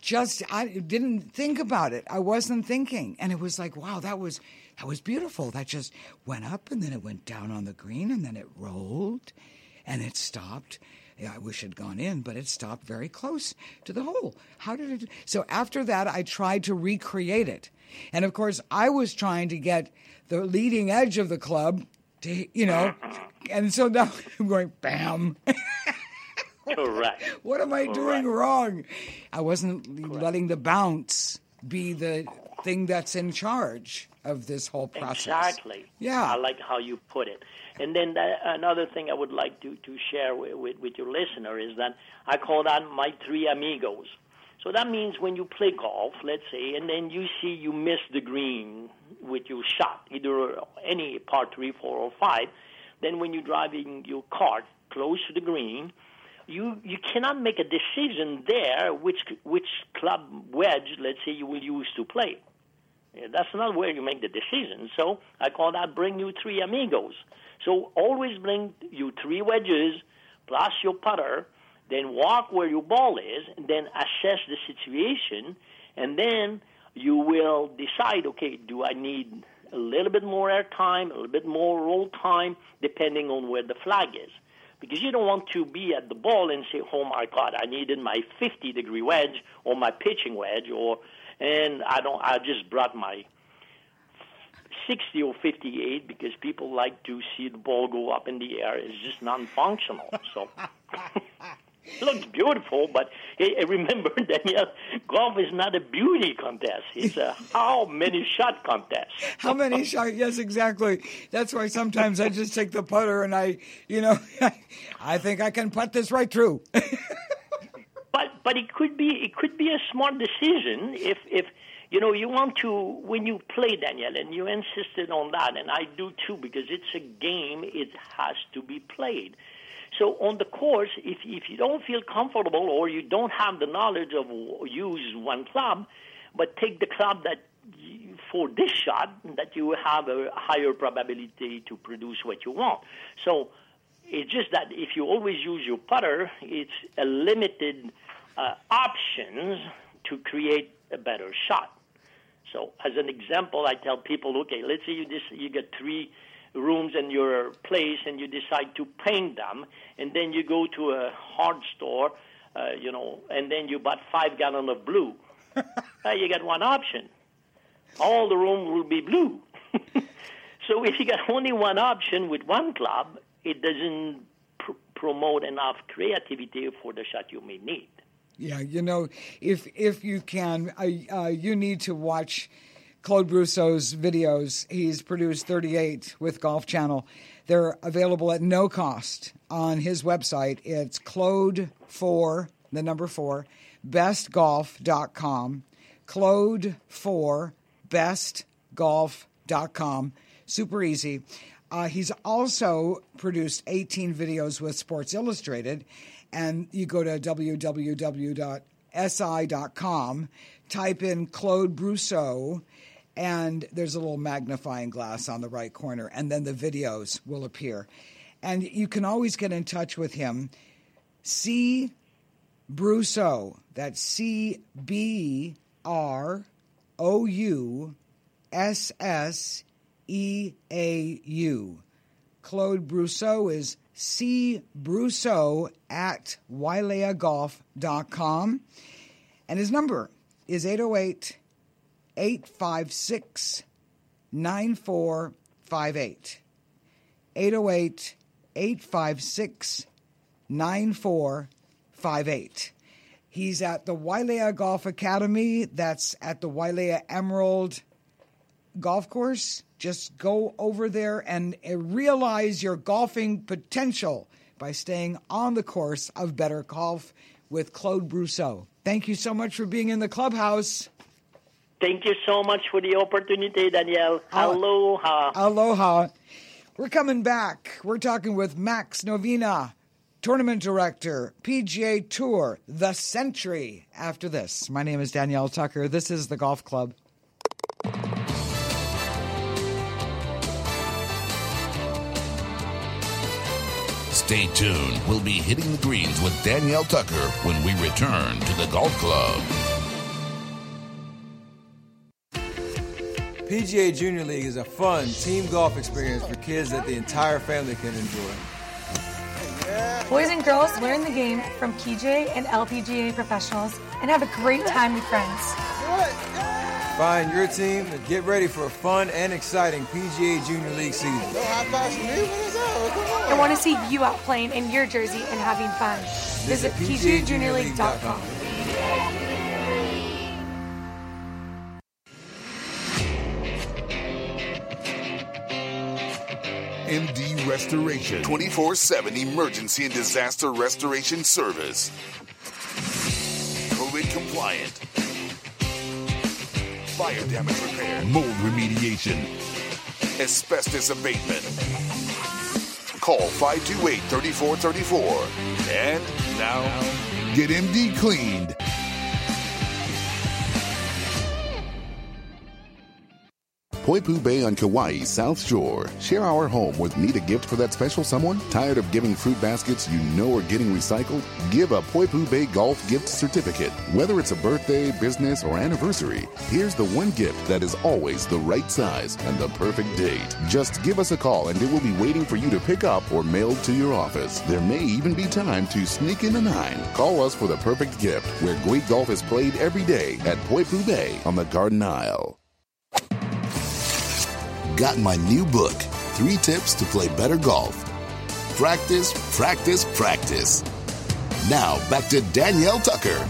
I didn't think about it. I wasn't thinking. And it was like, wow, that was beautiful. That just went up and then it went down on the green and then it rolled and it stopped. Yeah, I wish it had gone in, but it stopped very close to the hole. How did it? So after that, I tried to recreate it. And of course, I was trying to get the leading edge of the club to, and so now I'm going, bam. Correct. What am I doing wrong? I wasn't letting the bounce be the thing that's in charge of this whole process. Exactly. Yeah. I like how you put it. And then another thing I would like to share with your listener is that I call that my three amigos. So that means when you play golf, let's say, and then you see you miss the green with your shot, either any par 3, 4, or 5, then when you're driving your cart close to the green, you cannot make a decision there which club wedge, let's say, you will use to play. That's not where you make the decision. So I call that bring you three amigos. So always bring you three wedges plus your putter, then walk where your ball is, and then assess the situation, and then you will decide, okay, do I need a little bit more air time, a little bit more roll time, depending on where the flag is. Because you don't want to be at the ball and say, oh, my God, I needed my 50-degree wedge or my pitching wedge, and I just brought my 60 or 58 because people like to see the ball go up in the air. It's just non-functional. So it looks beautiful, but remember, Danielle, golf is not a beauty contest. It's a how many shot contest. How many shots? Yes, exactly. That's why sometimes I just take the putter and I think I can putt this right through. But it could be a smart decision if you want to, when you play, Danielle, and you insisted on that, and I do too, because it's a game, it has to be played. So on the course, if you don't feel comfortable or you don't have the knowledge of use one club, but take the club that for this shot that you have a higher probability to produce what you want. So it's just that if you always use your putter, it's a limited options to create a better shot. So as an example, I tell people, okay, let's say you get 3 rooms in your place and you decide to paint them, and then you go to a hard store, and then you bought 5 gallons of blue. You got one option. All the room will be blue. So if you got only one option with one club, it doesn't promote enough creativity for the shot you may need. Yeah, if you can, you need to watch Claude Brousseau's videos. He's produced 38 with Golf Channel. They're available at no cost on his website. It's Claude4, the number 4, bestgolf.com. Claude4, bestgolf.com. Super easy. He's also produced 18 videos with Sports Illustrated. And you go to www.si.com, type in Claude Brousseau, and there's a little magnifying glass on the right corner, and then the videos will appear. And you can always get in touch with him. C. Brousseau, that's CBROUSSEAU. Claude Brousseau is cbrousseau@waileagolf.com. And his number is 808-856-9458. 808-856-9458. He's at the Wailea Golf Academy. That's at the Wailea Emerald Golf Course. Just go over there and realize your golfing potential by staying on the course of better golf with Claude Brousseau. Thank you so much for being in the clubhouse. Thank you so much for the opportunity, Danielle. Aloha. Aloha. We're coming back. We're talking with Max Novina, Tournament Director, PGA Tour, The Century. After this, my name is Danielle Tucker. This is The Golf Club. Stay tuned. We'll be hitting the greens with Danielle Tucker when we return to the Golf Club. PGA Junior League is a fun team golf experience for kids that the entire family can enjoy. Boys and girls learn the game from PGA and LPGA professionals and have a great time with friends. Find your team and get ready for a fun and exciting PGA Junior League season. I want to see you out playing in your jersey and having fun. Visit PGAJuniorLeague.com. MD Restoration, 24/7 emergency and disaster restoration service. COVID compliant. Fire damage repair. Mold remediation. Asbestos abatement. Call 528-3434. And now, get MD cleaned. Poipu Bay on Kauai's South Shore. Share our home with Need a Gift for that special someone? Tired of giving fruit baskets you know are getting recycled? Give a Poipu Bay Golf Gift Certificate. Whether it's a birthday, business, or anniversary, here's the one gift that is always the right size and the perfect date. Just give us a call and it will be waiting for you to pick up or mailed to your office. There may even be time to sneak in a 9. Call us for the perfect gift, where great golf is played every day at Poipu Bay on the Garden Isle. Got my new book, 3 Tips to Play Better Golf. Practice, practice, practice. Now, back to Danielle Tucker.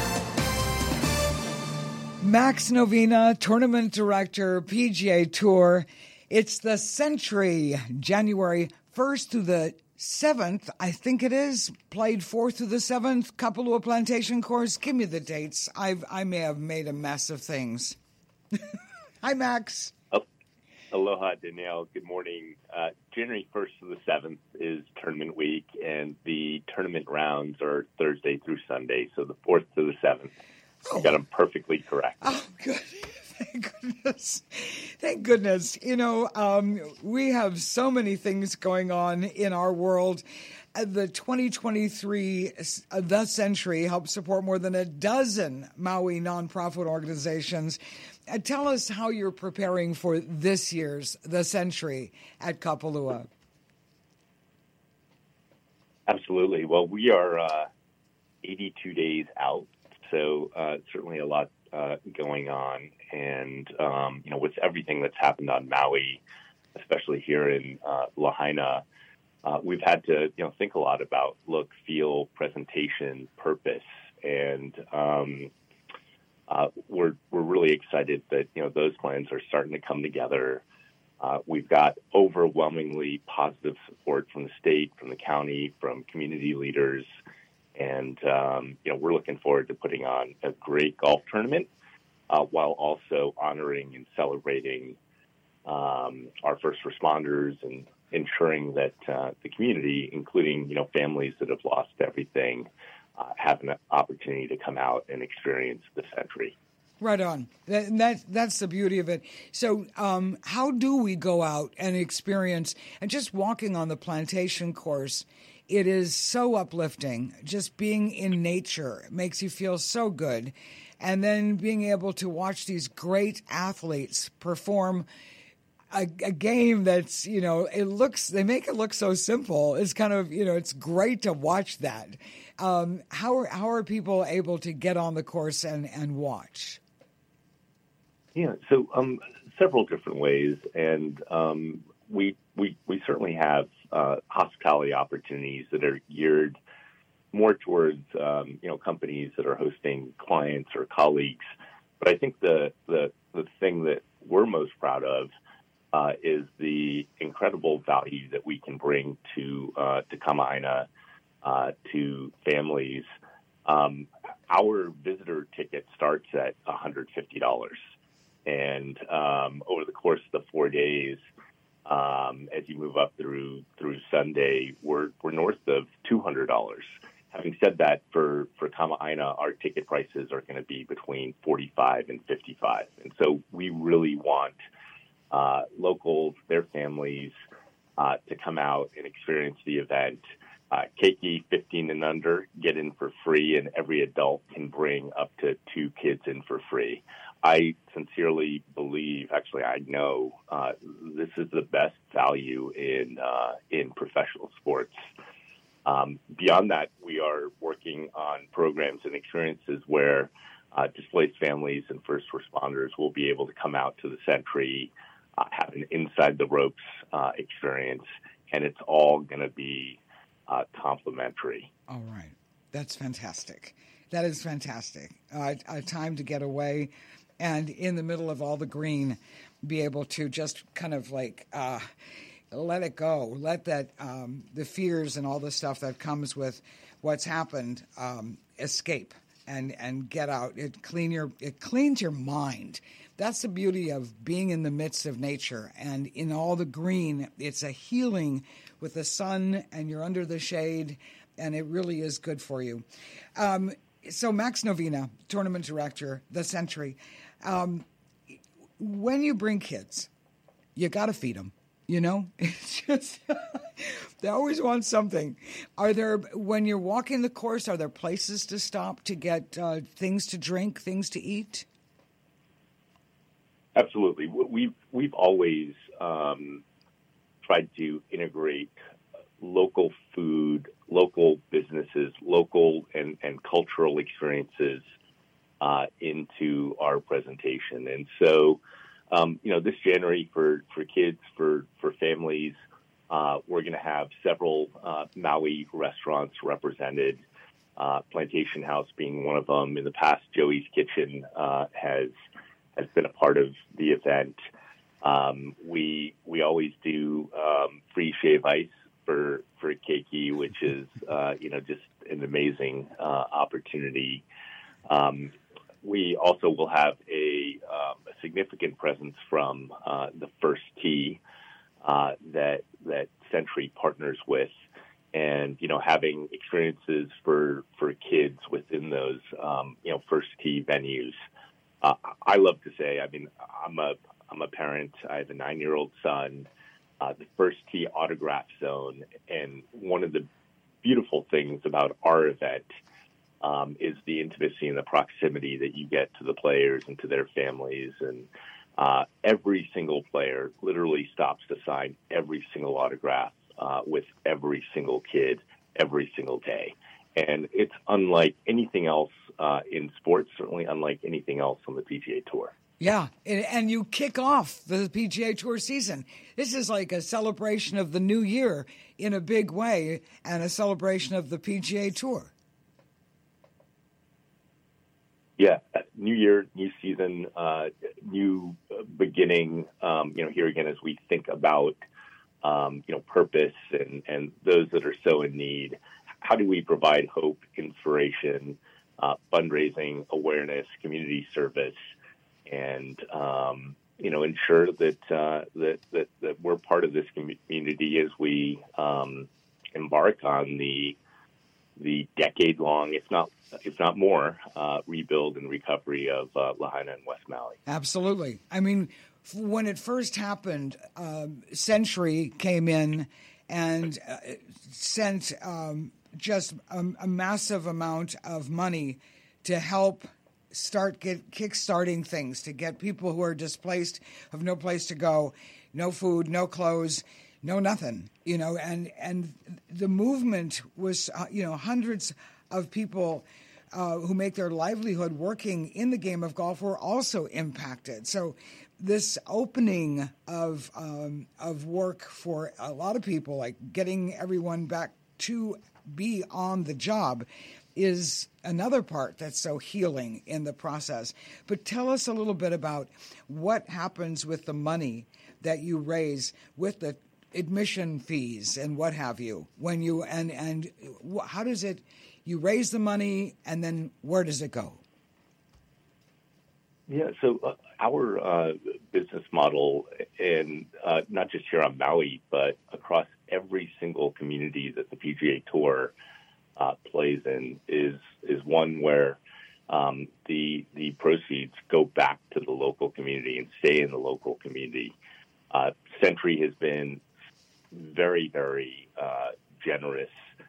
Max Novena, Tournament Director, PGA Tour. It's the Century, January 1st through the 7th, I think it is, played 4th through the 7th, Kapalua Plantation Course. Give me the dates. I may have made a mess of things. Hi, Max. Aloha, Danielle. Good morning. January 1st to the 7th is tournament week, and the tournament rounds are Thursday through Sunday, so the 4th to the 7th. You got them perfectly correct. Oh, good. Thank goodness. Thank goodness. You know, we have so many things going on in our world. The 2023 The Century helps support more than a dozen Maui nonprofit organizations. Tell us how you're preparing for this year's The Century at Kapalua. Absolutely. Well, we are 82 days out, so certainly a lot going on. And, you know, with everything that's happened on Maui, especially here in Lahaina, we've had to, you know, think a lot about look, feel, presentation, purpose, and we're really excited that, you know, those plans are starting to come together. We've got overwhelmingly positive support from the state, from the county, from community leaders, and you know, we're looking forward to putting on a great golf tournament while also honoring and celebrating our first responders and ensuring that the community, including, you know, families that have lost everything, have an opportunity to come out and experience the Century. Right on. That's the beauty of it. So how do we go out and experience, and just walking on the plantation course, it is so uplifting. Just being in nature makes you feel so good. And then being able to watch these great athletes perform a game that's, you know, they make it look so simple. It's kind of, you know, it's great to watch that. How are people able to get on the course and watch? Yeah, so several different ways, and we certainly have hospitality opportunities that are geared more towards you know, companies that are hosting clients or colleagues. But I think the thing that we're most proud of is the incredible value that we can bring to Kama'aina, to families. Our visitor ticket starts at $150, and over the course of the 4 days, as you move up through Sunday, we're north of $200. Having said that, for Kama'aina, our ticket prices are going to be between $45 and $55, and so we really want locals, their families, to come out and experience the event. Keiki 15 and under get in for free, and every adult can bring up to 2 kids in for free. I sincerely believe, actually I know, this is the best value in professional sports. Beyond that, we are working on programs and experiences where displaced families and first responders will be able to come out to the Century, have an inside the ropes experience, and it's all going to be complimentary. All right. That's fantastic. That is fantastic. A time to get away and in the middle of all the green, be able to just kind of like let it go. Let that the fears and all the stuff that comes with what's happened escape and get out. It cleans your mind. That's the beauty of being in the midst of nature and in all the green. It's a healing with the sun, and you're under the shade, and it really is good for you. So Max Novina, tournament director, the Century. When you bring kids, you got to feed them. You know, it's just they always want something. Are there, when you're walking the course, are there places to stop to get things to drink, things to eat? Absolutely. We've always tried to integrate local food, local businesses, local and cultural experiences into our presentation. And so, this January for kids, for families, we're going to have several Maui restaurants represented, Plantation House being one of them. In the past, Joey's Kitchen has been a part of the event. We always do free shave ice for Keiki, which is just an amazing opportunity. We also will have a significant presence from the First Tee that Century partners with, and having experiences for kids within those First Tee venues. I love to say, I'm a parent. I have a 9-year-old son. The First Tee autograph zone, and one of the beautiful things about our event is the intimacy and the proximity that you get to the players and to their families. And every single player literally stops to sign every single autograph with every single kid every single day. And it's unlike anything else in sports, certainly unlike anything else on the PGA Tour. Yeah, and you kick off the PGA Tour season. This is like a celebration of the new year in a big way, and a celebration of the PGA Tour. Yeah, new year, new season, new beginning. Here again, as we think about purpose and those that are so in need, how do we provide hope, inspiration, fundraising, awareness, community service, and ensure that we're part of this community as we embark on the decade-long, if not more, rebuild and recovery of Lahaina and West Maui. Absolutely. I mean, when it first happened, Century came in and sent just a massive amount of money to help kickstarting things, to get people who are displaced, have no place to go, no food, no clothes, no nothing, and the movement was, hundreds of people who make their livelihood working in the game of golf were also impacted. So this opening of work for a lot of people, like getting everyone back to be on the job, is another part that's so healing in the process. But tell us a little bit about what happens with the money that you raise with the admission fees and what have you, when you and how does it, you raise the money and then where does it go? Yeah, so our business model, and not just here on Maui, but across every single community that the PGA Tour plays in, is one where the proceeds go back to the local community and stay in the local community. Century has been very, very generous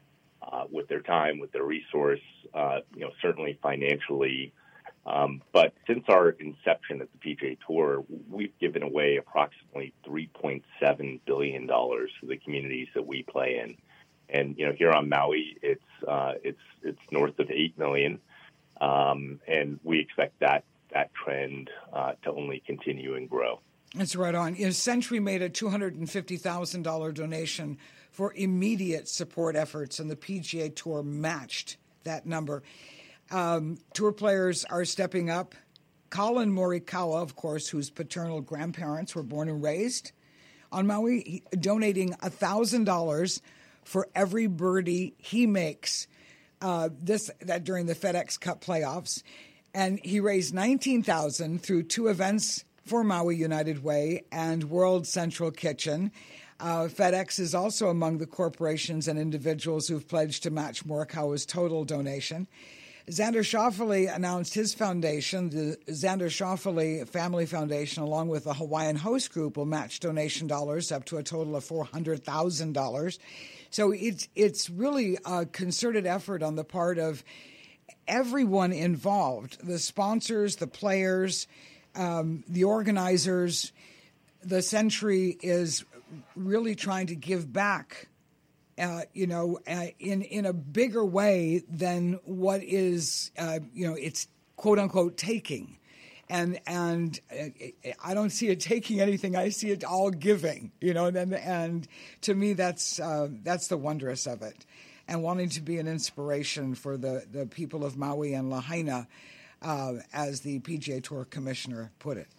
with their time, with their resource, certainly financially. But since our inception at the PGA Tour, we've given away approximately $3.7 billion to the communities that we play in. And, here on Maui, it's north of $8 million. And we expect that trend to only continue and grow. That's right on. Century made a $250,000 donation for immediate support efforts, and the PGA Tour matched that number. Tour players are stepping up. Colin Morikawa, of course, whose paternal grandparents were born and raised on Maui, donating $1,000 for every birdie he makes. That during the FedEx Cup playoffs, and he raised $19,000 through two events for Maui United Way and World Central Kitchen. FedEx is also among the corporations and individuals who've pledged to match Morikawa's total donation. Xander Schauffele announced his foundation, the Xander Schauffele Family Foundation, along with the Hawaiian Host Group, will match donation dollars up to a total of $400,000. So it's really a concerted effort on the part of everyone involved, the sponsors, the players, the organizers. The Century is really trying to give back, in a bigger way than what is, it's quote unquote taking. And I don't see it taking anything. I see it all giving, and to me, that's the wondrous of it. And wanting to be an inspiration for the people of Maui and Lahaina, as the PGA Tour commissioner put it.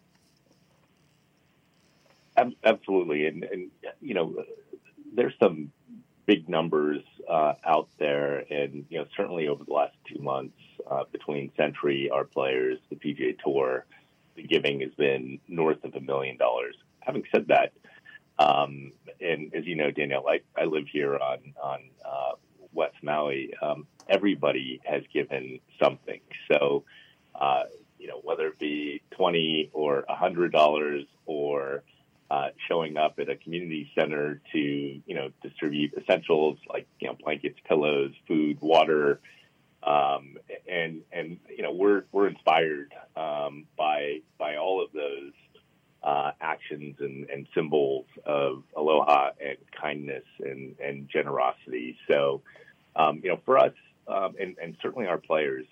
Absolutely. And there's some big numbers out there. And, certainly over the last 2 months, between Century, our players, the PGA Tour, the giving has been north of $1 million. Having said that, and as you know, Danielle, I live here on West Maui. Everybody has given something. So, whether it be $20 or $100 or showing up at a community center to, distribute essentials like, blankets, pillows, food, water. And we're inspired by all of those actions and symbols of aloha and kindness and generosity. So, for us, and certainly our players,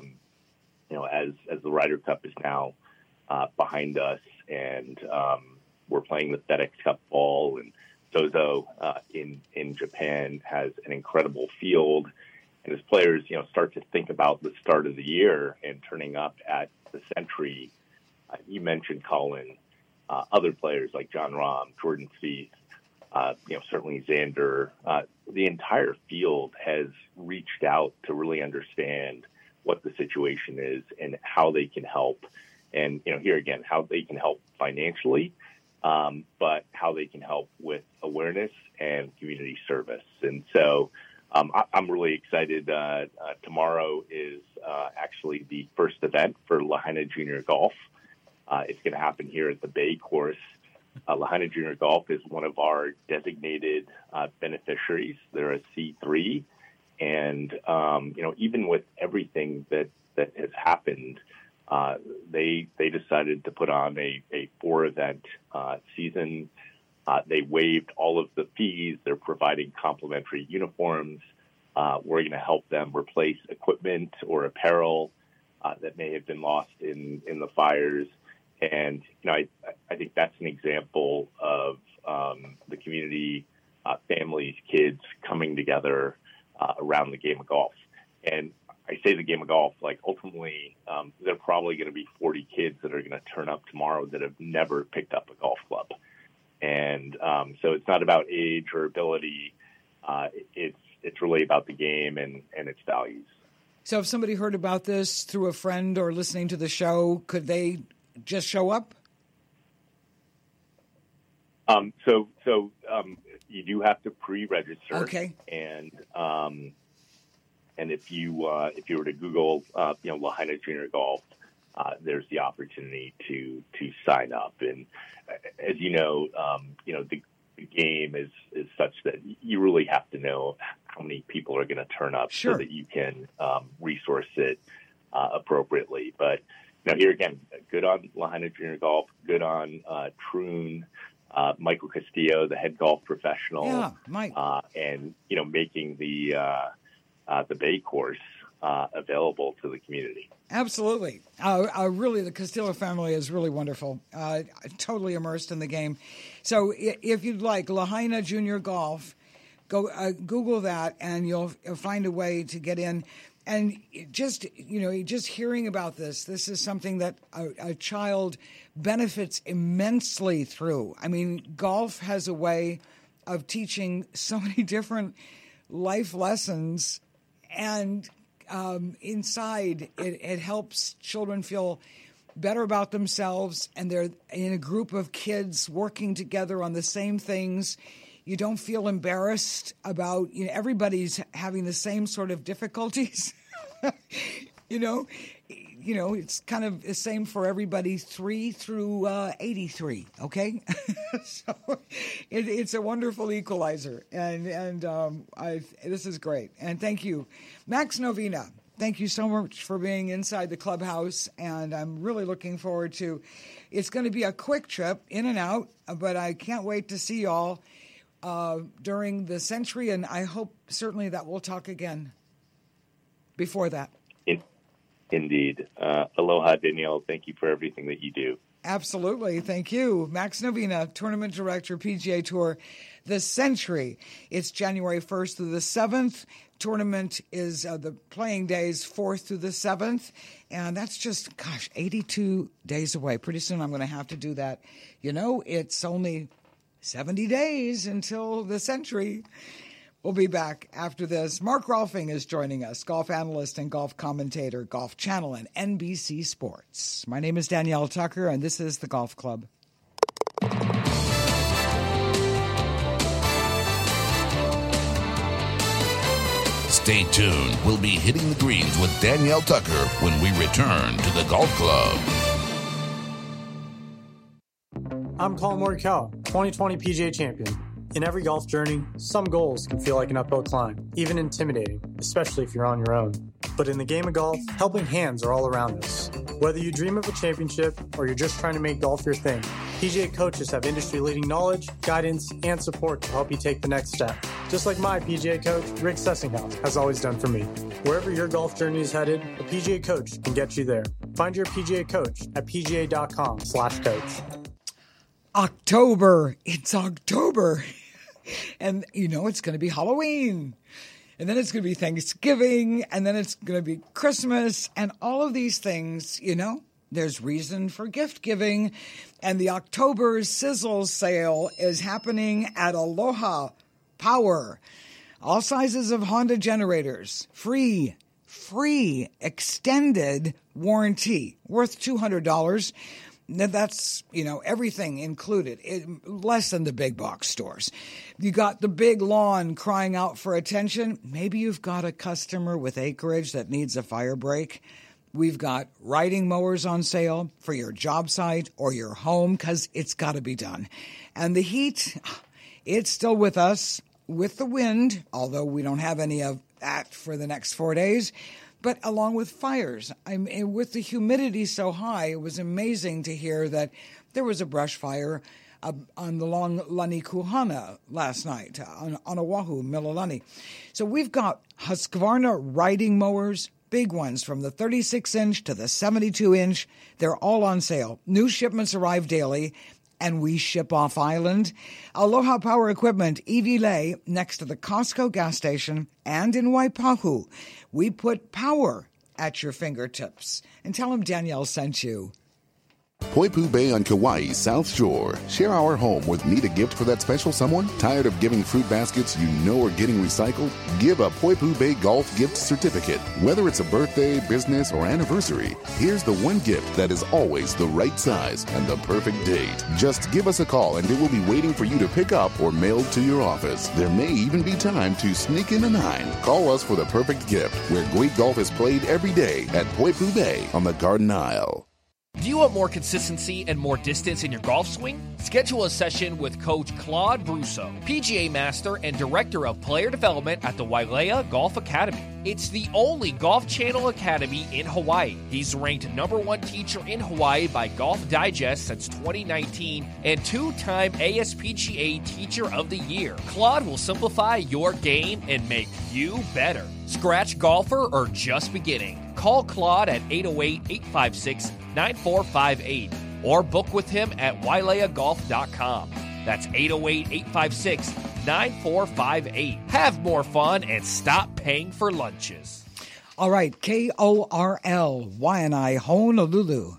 as the Ryder Cup is now behind us and we're playing the FedEx Cup ball, and Zozo in Japan has an incredible field. And as players, start to think about the start of the year and turning up at the Century, you mentioned Colin, other players like Jon Rahm, Jordan Spieth, certainly Xander. The entire field has reached out to really understand what the situation is and how they can help. And, here again, how they can help financially, but how they can help with awareness and community service. And so I'm really excited. Tomorrow is actually the first event for Lahaina Junior Golf. It's going to happen here at the Bay Course. Lahaina Junior Golf is one of our designated beneficiaries. They're a C3. And, even with everything that has happened, they decided to put on a 4-event season. They waived all of the fees. They're providing complimentary uniforms. We're going to help them replace equipment or apparel that may have been lost in the fires. And, I think that's an example of the community, families, kids coming together around the game of golf. And I say the game of golf, like ultimately, there are probably going to be 40 kids that are going to turn up tomorrow that have never picked up a golf club. And so it's not about age or ability. It's really about the game and its values. So if somebody heard about this through a friend or listening to the show, could they just show up? So you do have to pre-register. Okay. And if you were to Google Lahaina Junior Golf, there's the opportunity to sign up. And as you know, the game is such that you really have to know how many people are going to turn up Sure. so that you can resource it appropriately. But here again, good on Lahaina Junior Golf, good on Troon, Michael Castillo, the head golf professional, Mike. and making the Bay course available to the community. Absolutely. Really, the Castillo family is really wonderful. Totally immersed in the game. So if you'd like Lahaina Junior Golf, go Google that, and you'll find a way to get in. And just hearing about this is something that a child benefits immensely through. I mean, golf has a way of teaching so many different life lessons, and inside it helps children feel better about themselves, and they're in a group of kids working together on the same things. You don't feel embarrassed about, everybody's having the same sort of difficulties. It's kind of the same for everybody 3 through 83. Okay. So it's a wonderful equalizer. And this is great. And thank you, Max Novina. Thank you so much for being inside the clubhouse. And I'm really looking forward to, it's going to be a quick trip in and out, but I can't wait to see y'all during the Century, and I hope certainly that we'll talk again before that. Indeed. Aloha, Danielle. Thank you for everything that you do. Absolutely. Thank you. Max Novina, Tournament Director, PGA Tour, the Century. It's January 1st through the 7th. Tournament is the playing days 4th through the 7th. And that's just, 82 days away. Pretty soon I'm going to have to do that. It's only 70 days until the Century. We'll be back after this. Mark Rolfing is joining us, golf analyst and golf commentator, Golf Channel and NBC Sports. My name is Danielle Tucker, and this is The Golf Club. Stay tuned. We'll be hitting the greens with Danielle Tucker when we return to The Golf Club. I'm Colin Morikawa, 2020 PGA champion. In every golf journey, some goals can feel like an uphill climb, even intimidating, especially if you're on your own. But in the game of golf, helping hands are all around us. Whether you dream of a championship or you're just trying to make golf your thing, PGA coaches have industry-leading knowledge, guidance, and support to help you take the next step. Just like my PGA coach, Rick Sessinghouse, has always done for me. Wherever your golf journey is headed, a PGA coach can get you there. Find your PGA coach at pga.com/coach. October. It's October. And it's going to be Halloween. And then it's going to be Thanksgiving. And then it's going to be Christmas. And all of these things, there's reason for gift giving. And the October Sizzle sale is happening at Aloha Power. All sizes of Honda generators. Free extended warranty worth $200. That's, everything included, less than the big box stores. You got the big lawn crying out for attention. Maybe you've got a customer with acreage that needs a fire break. We've got riding mowers on sale for your job site or your home because it's got to be done. And the heat, it's still with us with the wind, although we don't have any of that for the next 4 days. But along with fires, with the humidity so high, it was amazing to hear that there was a brush fire on the long Lani Kuhana last night on Oahu, Mililani. So we've got Husqvarna riding mowers, big ones from the 36-inch to the 72-inch. They're all on sale. New shipments arrive daily, and we ship off island. Aloha Power Equipment, Evie Lay, next to the Costco gas station, and in Waipahu. We put power at your fingertips. And tell them Danielle sent you. Poipu Bay on Kauai's South Shore. Share our home with Need a Gift for that special someone? Tired of giving fruit baskets you know are getting recycled? Give a Poipu Bay Golf Gift Certificate. Whether it's a birthday, business, or anniversary, here's the one gift that is always the right size and the perfect date. Just give us a call and it will be waiting for you to pick up or mailed to your office. There may even be time to sneak in a 9. Call us for the perfect gift, where great golf is played every day at Poipu Bay on the Garden Isle. Do you want more consistency and more distance in your golf swing? Schedule a session with Coach Claude Brousseau, PGA Master and Director of Player Development at the Wailea Golf Academy. It's the only Golf Channel Academy in Hawaii. He's ranked #1 teacher in Hawaii by Golf Digest since 2019 and 2-time ASPGA Teacher of the Year. Claude will simplify your game and make you better. Scratch golfer or just beginning? Call Claude at 808-856-9458 or book with him at waileagolf.com. That's 808-856-9458. Have more fun and stop paying for lunches. All right, KORL, Waianae, Honolulu.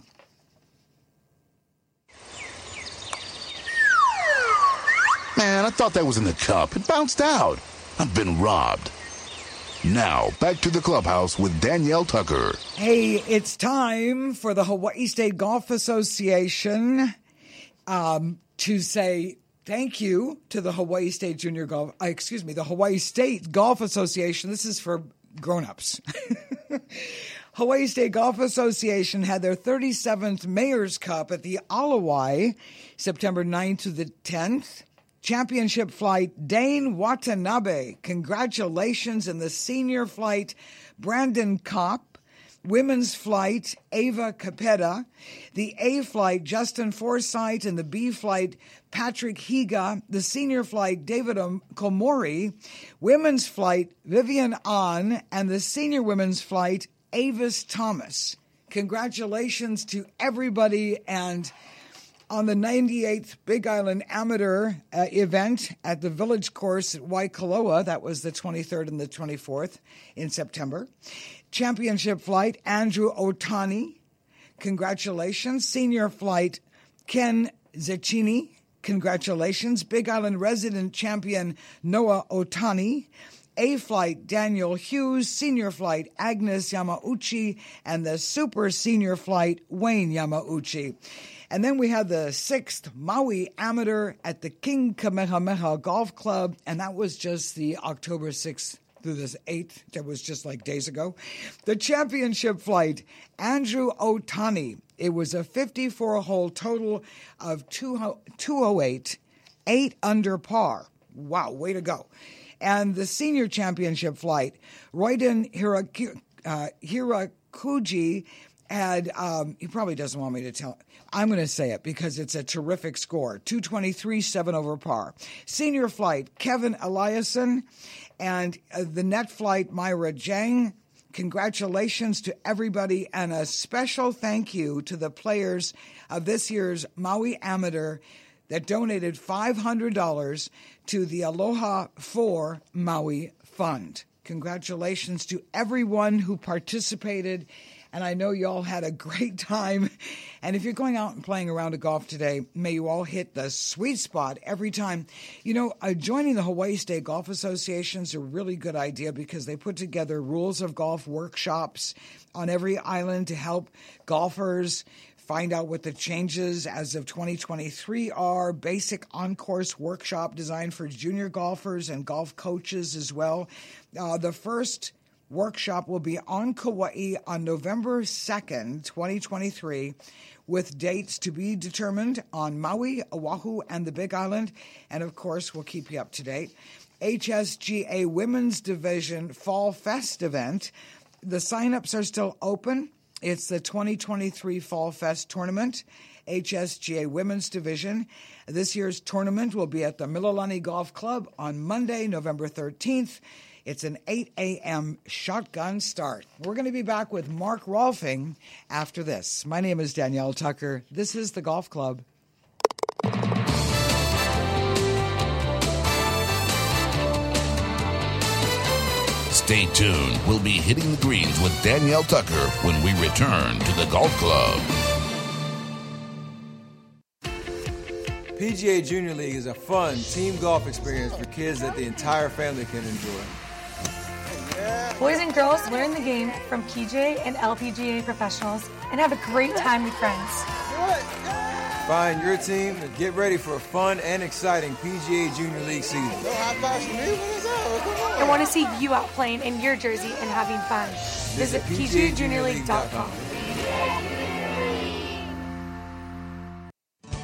Man, I thought that was in the cup. It bounced out. I've been robbed. Now, back to the clubhouse with Danielle Tucker. Hey, it's time for the Hawaii State Golf Association to say thank you to the Hawaii State the Hawaii State Golf Association. This is for grown-ups. Hawaii State Golf Association had their 37th Mayor's Cup at the Alawai, September 9th to the 10th. Championship flight, Dane Watanabe. Congratulations in the senior flight, Brandon Kopp. Women's flight, Ava Capetta. The A flight, Justin Forsythe. And the B flight, Patrick Higa. The senior flight, David Komori. Women's flight, Vivian Ahn. And the senior women's flight, Avis Thomas. Congratulations to everybody. And on the 98th Big Island Amateur event at the Village Course at Waikoloa, that was the 23rd and the 24th in September. Championship flight, Andrew Otani. Congratulations. Senior flight, Ken Zecchini. Congratulations. Big Island resident champion, Noah Otani. A flight, Daniel Hughes. Senior flight, Agnes Yamauchi. And the super senior flight, Wayne Yamauchi. And then we had the 6th Maui Amateur at the King Kamehameha Golf Club, and that was just the October 6th through the 8th. That was just like days ago. The championship flight, Andrew Otani. It was a 54-hole total of 208, 8 under par. Wow, way to go. And the senior championship flight, Royden Hirakuji had, he probably doesn't want me to tell. I'm going to say it because it's a terrific score. 223, 7 over par. Senior flight, Kevin Eliason. And the net flight, Myra Jang. Congratulations to everybody. And a special thank you to the players of this year's Maui Amateur that donated $500 to the Aloha for Maui Fund. Congratulations to everyone who participated. And I know you all had a great time. And if you're going out and playing a round of golf today, may you all hit the sweet spot every time. You know, joining the Hawaii State Golf Association is a really good idea because they put together rules of golf workshops on every island to help golfers find out what the changes as of 2023 are. Basic on-course workshop designed for junior golfers and golf coaches as well. The first workshop will be on Kauai on November 2nd, 2023, with dates to be determined on Maui, Oahu, and the Big Island. And, of course, we'll keep you up to date. HSGA Women's Division Fall Fest event. The sign-ups are still open. It's the 2023 Fall Fest Tournament, HSGA Women's Division. This year's tournament will be at the Mililani Golf Club on Monday, November 13th. It's an 8 a.m. shotgun start. We're going to be back with Mark Rolfing after this. My name is Danielle Tucker. This is the Golf Club. Stay tuned. We'll be hitting the greens with Danielle Tucker when we return to the Golf Club. PGA Junior League is a fun team golf experience for kids that the entire family can enjoy. Boys and girls learn the game from PGA and LPGA professionals and have a great time with friends. Find your team and get ready for a fun and exciting PGA Junior League season. I want to see you out playing in your jersey and having fun. Visit PGAJuniorLeague.com.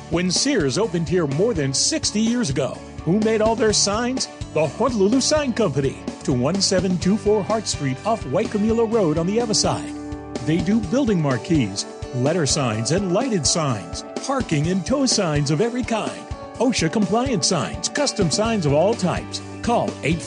When Sears opened here more than 60 years ago, who made all their signs? The Honolulu Sign Company, to 1724 Hart Street off Waikimula Road on the other side. They do building marquees, letter signs and lighted signs, parking and tow signs of every kind, OSHA compliant signs, custom signs of all types. Call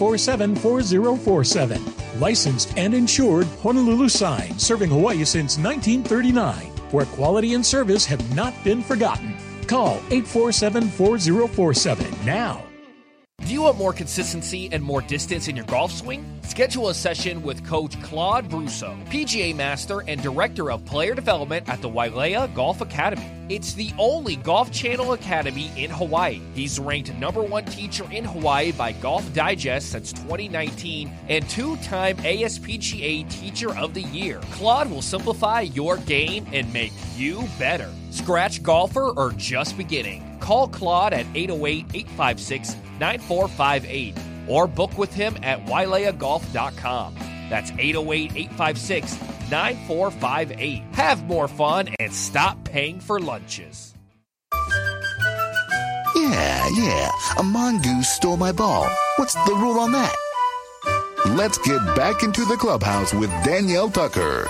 847-4047. Licensed and insured Honolulu Sign, serving Hawaii since 1939, where quality and service have not been forgotten. Call 847-4047 now. Do you want more consistency and more distance in your golf swing? Schedule a session with Coach Claude Brousseau, PGA Master and Director of Player Development at the Wailea Golf Academy. It's the only Golf Channel Academy in Hawaii. He's ranked #1 teacher in Hawaii by Golf Digest since 2019 and 2-time ASPGA Teacher of the Year. Claude will simplify your game and make you better. Scratch golfer or just beginning? Call Claude at 808-856-9458 or book with him at waileagolf.com. That's 808-856-9458. Have more fun and stop paying for lunches. Yeah. A mongoose stole my ball. What's the rule on that? Let's get back into the clubhouse with Danielle Tucker.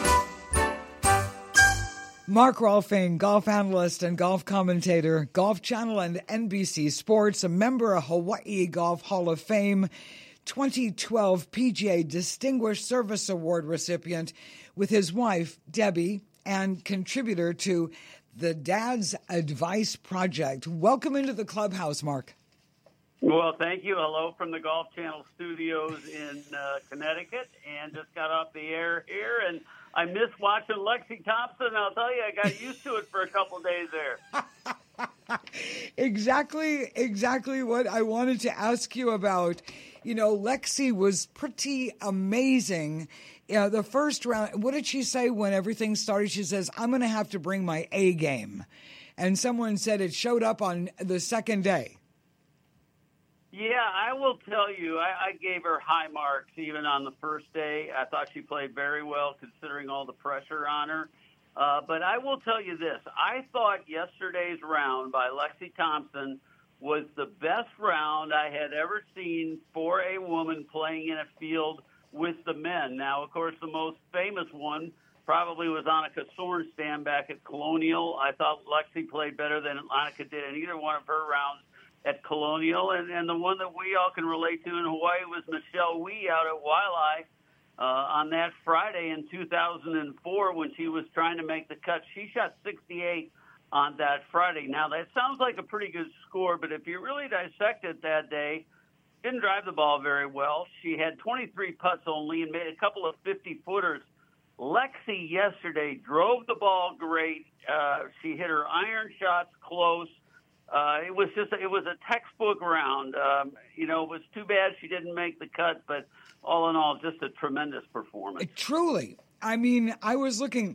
Mark Rolfing, golf analyst and golf commentator, Golf Channel and NBC Sports, a member of Hawaii Golf Hall of Fame, 2012 PGA Distinguished Service Award recipient with his wife, Debbie, and contributor to the Dad's Advice Project. Welcome into the clubhouse, Mark. Well, thank you. Hello from the Golf Channel studios in Connecticut, and just got off the air here, and I miss watching Lexi Thompson. I'll tell you, I got used to it for a couple of days there. Exactly what I wanted to ask you about. You know, Lexi was pretty amazing. The first round, what did she say when everything started? She says, I'm going to have to bring my A game. And someone said it showed up on the second day. Yeah, I will tell you, I gave her high marks even on the first day. I thought she played very well considering all the pressure on her. But I will tell you this. I thought yesterday's round by Lexi Thompson was the best round I had ever seen for a woman playing in a field with the men. Now, of course, the most famous one probably was Annika Sorenstam back at Colonial. I thought Lexi played better than Annika did in either one of her rounds at Colonial, and the one that we all can relate to in Hawaii was Michelle Wie out at Waialae on that Friday in 2004 when she was trying to make the cut. She shot 68 on that Friday. Now, that sounds like a pretty good score, but if you really dissect it that day, didn't drive the ball very well. She had 23 putts only and made a couple of 50-footers. Lexi yesterday drove the ball great. She hit her iron shots close. It was a textbook round. It was too bad she didn't make the cut, but all in all, just a tremendous performance. Truly. I mean, I was looking,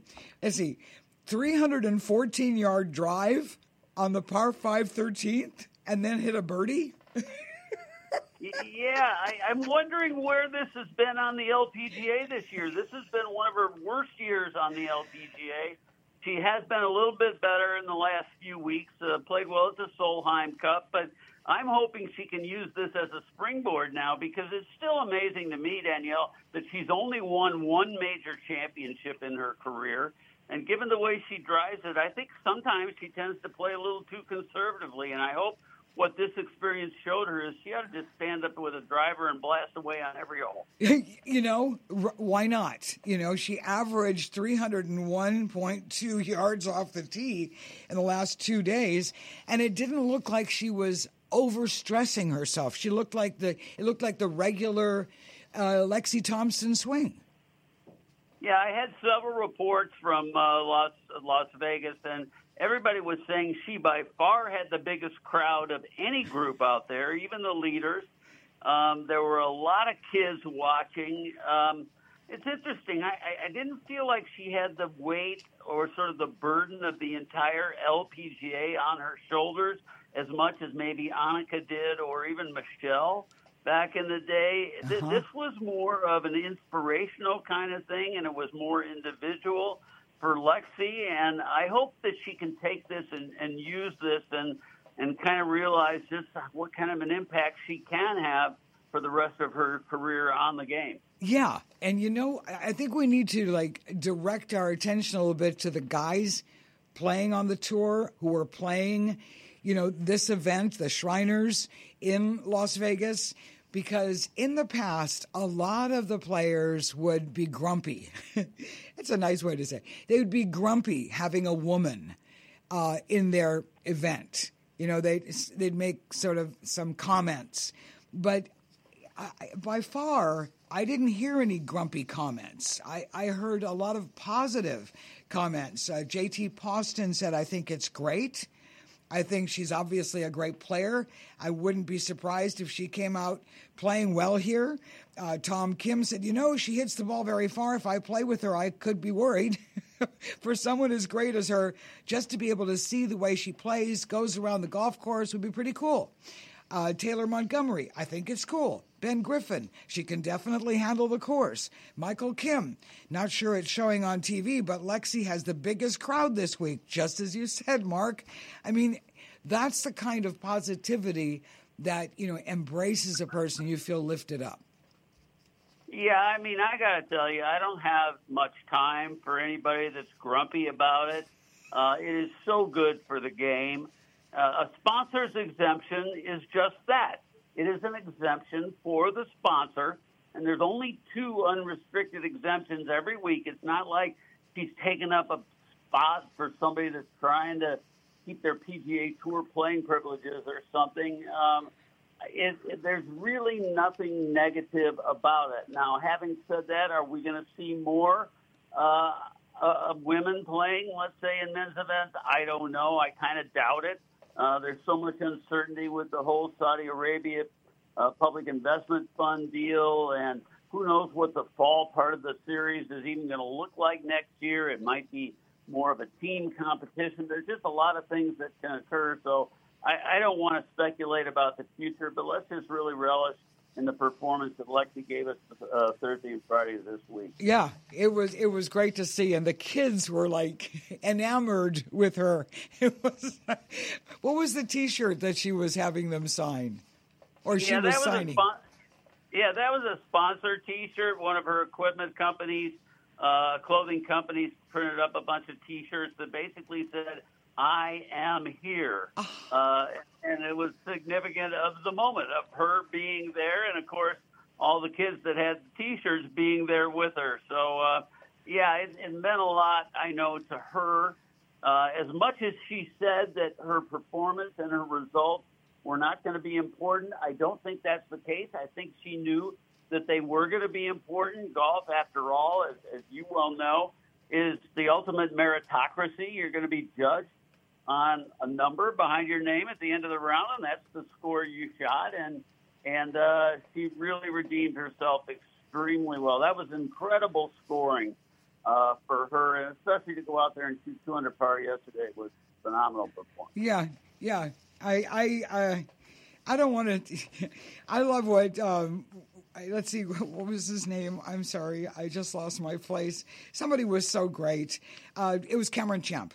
314-yard drive on the par 5 13th and then hit a birdie. Yeah, I'm wondering where this has been on the LPGA this year. This has been one of her worst years on the LPGA. She has been a little bit better in the last few weeks, played well at the Solheim Cup, but I'm hoping she can use this as a springboard now because it's still amazing to me, Danielle, that she's only won one major championship in her career. And given the way she drives it, I think sometimes she tends to play a little too conservatively, and I hope what this experience showed her is she ought to just stand up with a driver and blast away on every hole. Why not? She averaged 301.2 yards off the tee in the last 2 days, and it didn't look like she was overstressing herself. It looked like the regular Lexi Thompson swing. Yeah, I had several reports from Las Vegas, and everybody was saying she by far had the biggest crowd of any group out there, even the leaders. There were a lot of kids watching. It's interesting. I didn't feel like she had the weight or sort of the burden of the entire LPGA on her shoulders as much as maybe Annika did or even Michelle back in the day. This was more of an inspirational kind of thing, and it was more individual. for Lexi, and I hope that she can take this and use this and kind of realize just what kind of an impact she can have for the rest of her career on the game. Yeah, and I think we need to direct our attention a little bit to the guys playing on the tour who are playing, this event, the Shriners in Las Vegas, because in the past, a lot of the players would be grumpy. It's a nice way to say it. They would be grumpy having a woman in their event. They'd make sort of some comments, but by far, I didn't hear any grumpy comments. I heard a lot of positive comments. JT Poston said, I think it's great. I think she's obviously a great player. I wouldn't be surprised if she came out playing well here. Tom Kim said, she hits the ball very far. If I play with her, I could be worried. For someone as great as her, just to be able to see the way she plays, goes around the golf course would be pretty cool. Taylor Montgomery, I think it's cool. Ben Griffin, she can definitely handle the course. Michael Kim, not sure it's showing on TV, but Lexi has the biggest crowd this week, just as you said, Mark. I mean, that's the kind of positivity that, embraces a person. You feel lifted up. Yeah, I mean, I got to tell you, I don't have much time for anybody that's grumpy about it. It is so good for the game. A sponsor's exemption is just that. It is an exemption for the sponsor, and there's only 2 unrestricted exemptions every week. It's not like she's taking up a spot for somebody that's trying to keep their PGA Tour playing privileges or something. There's really nothing negative about it. Now, having said that, are we going to see more women playing, let's say, in men's events? I don't know. I kind of doubt it. There's so much uncertainty with the whole Saudi Arabia public investment fund deal, and who knows what the fall part of the series is even going to look like next year. It might be more of a team competition. There's just a lot of things that can occur. So I don't want to speculate about the future, but let's just really relish in the performance that Lexi gave us Thursday and Friday this week. Yeah, it was great to see, and the kids were enamored with her. What was the T-shirt that she was having them sign, or she was signing? That was a sponsor T-shirt. One of her equipment companies, clothing companies, printed up a bunch of T-shirts that basically said, I am here. And it was significant of the moment of her being there, and, of course, all the kids that had the T-shirts being there with her. So, it meant a lot, I know, to her. As much as she said that her performance and her results were not going to be important, I don't think that's the case. I think she knew that they were going to be important. Golf, after all, as you well know, is the ultimate meritocracy. You're going to be judged on a number behind your name at the end of the round, and that's the score you shot. And she really redeemed herself extremely well. That was incredible scoring for her, and especially to go out there and shoot 200 par yesterday was phenomenal performance. Yeah. I don't want to. I love what. Let's see, what was his name? I'm sorry, I just lost my place. Somebody was so great. It was Cameron Champ.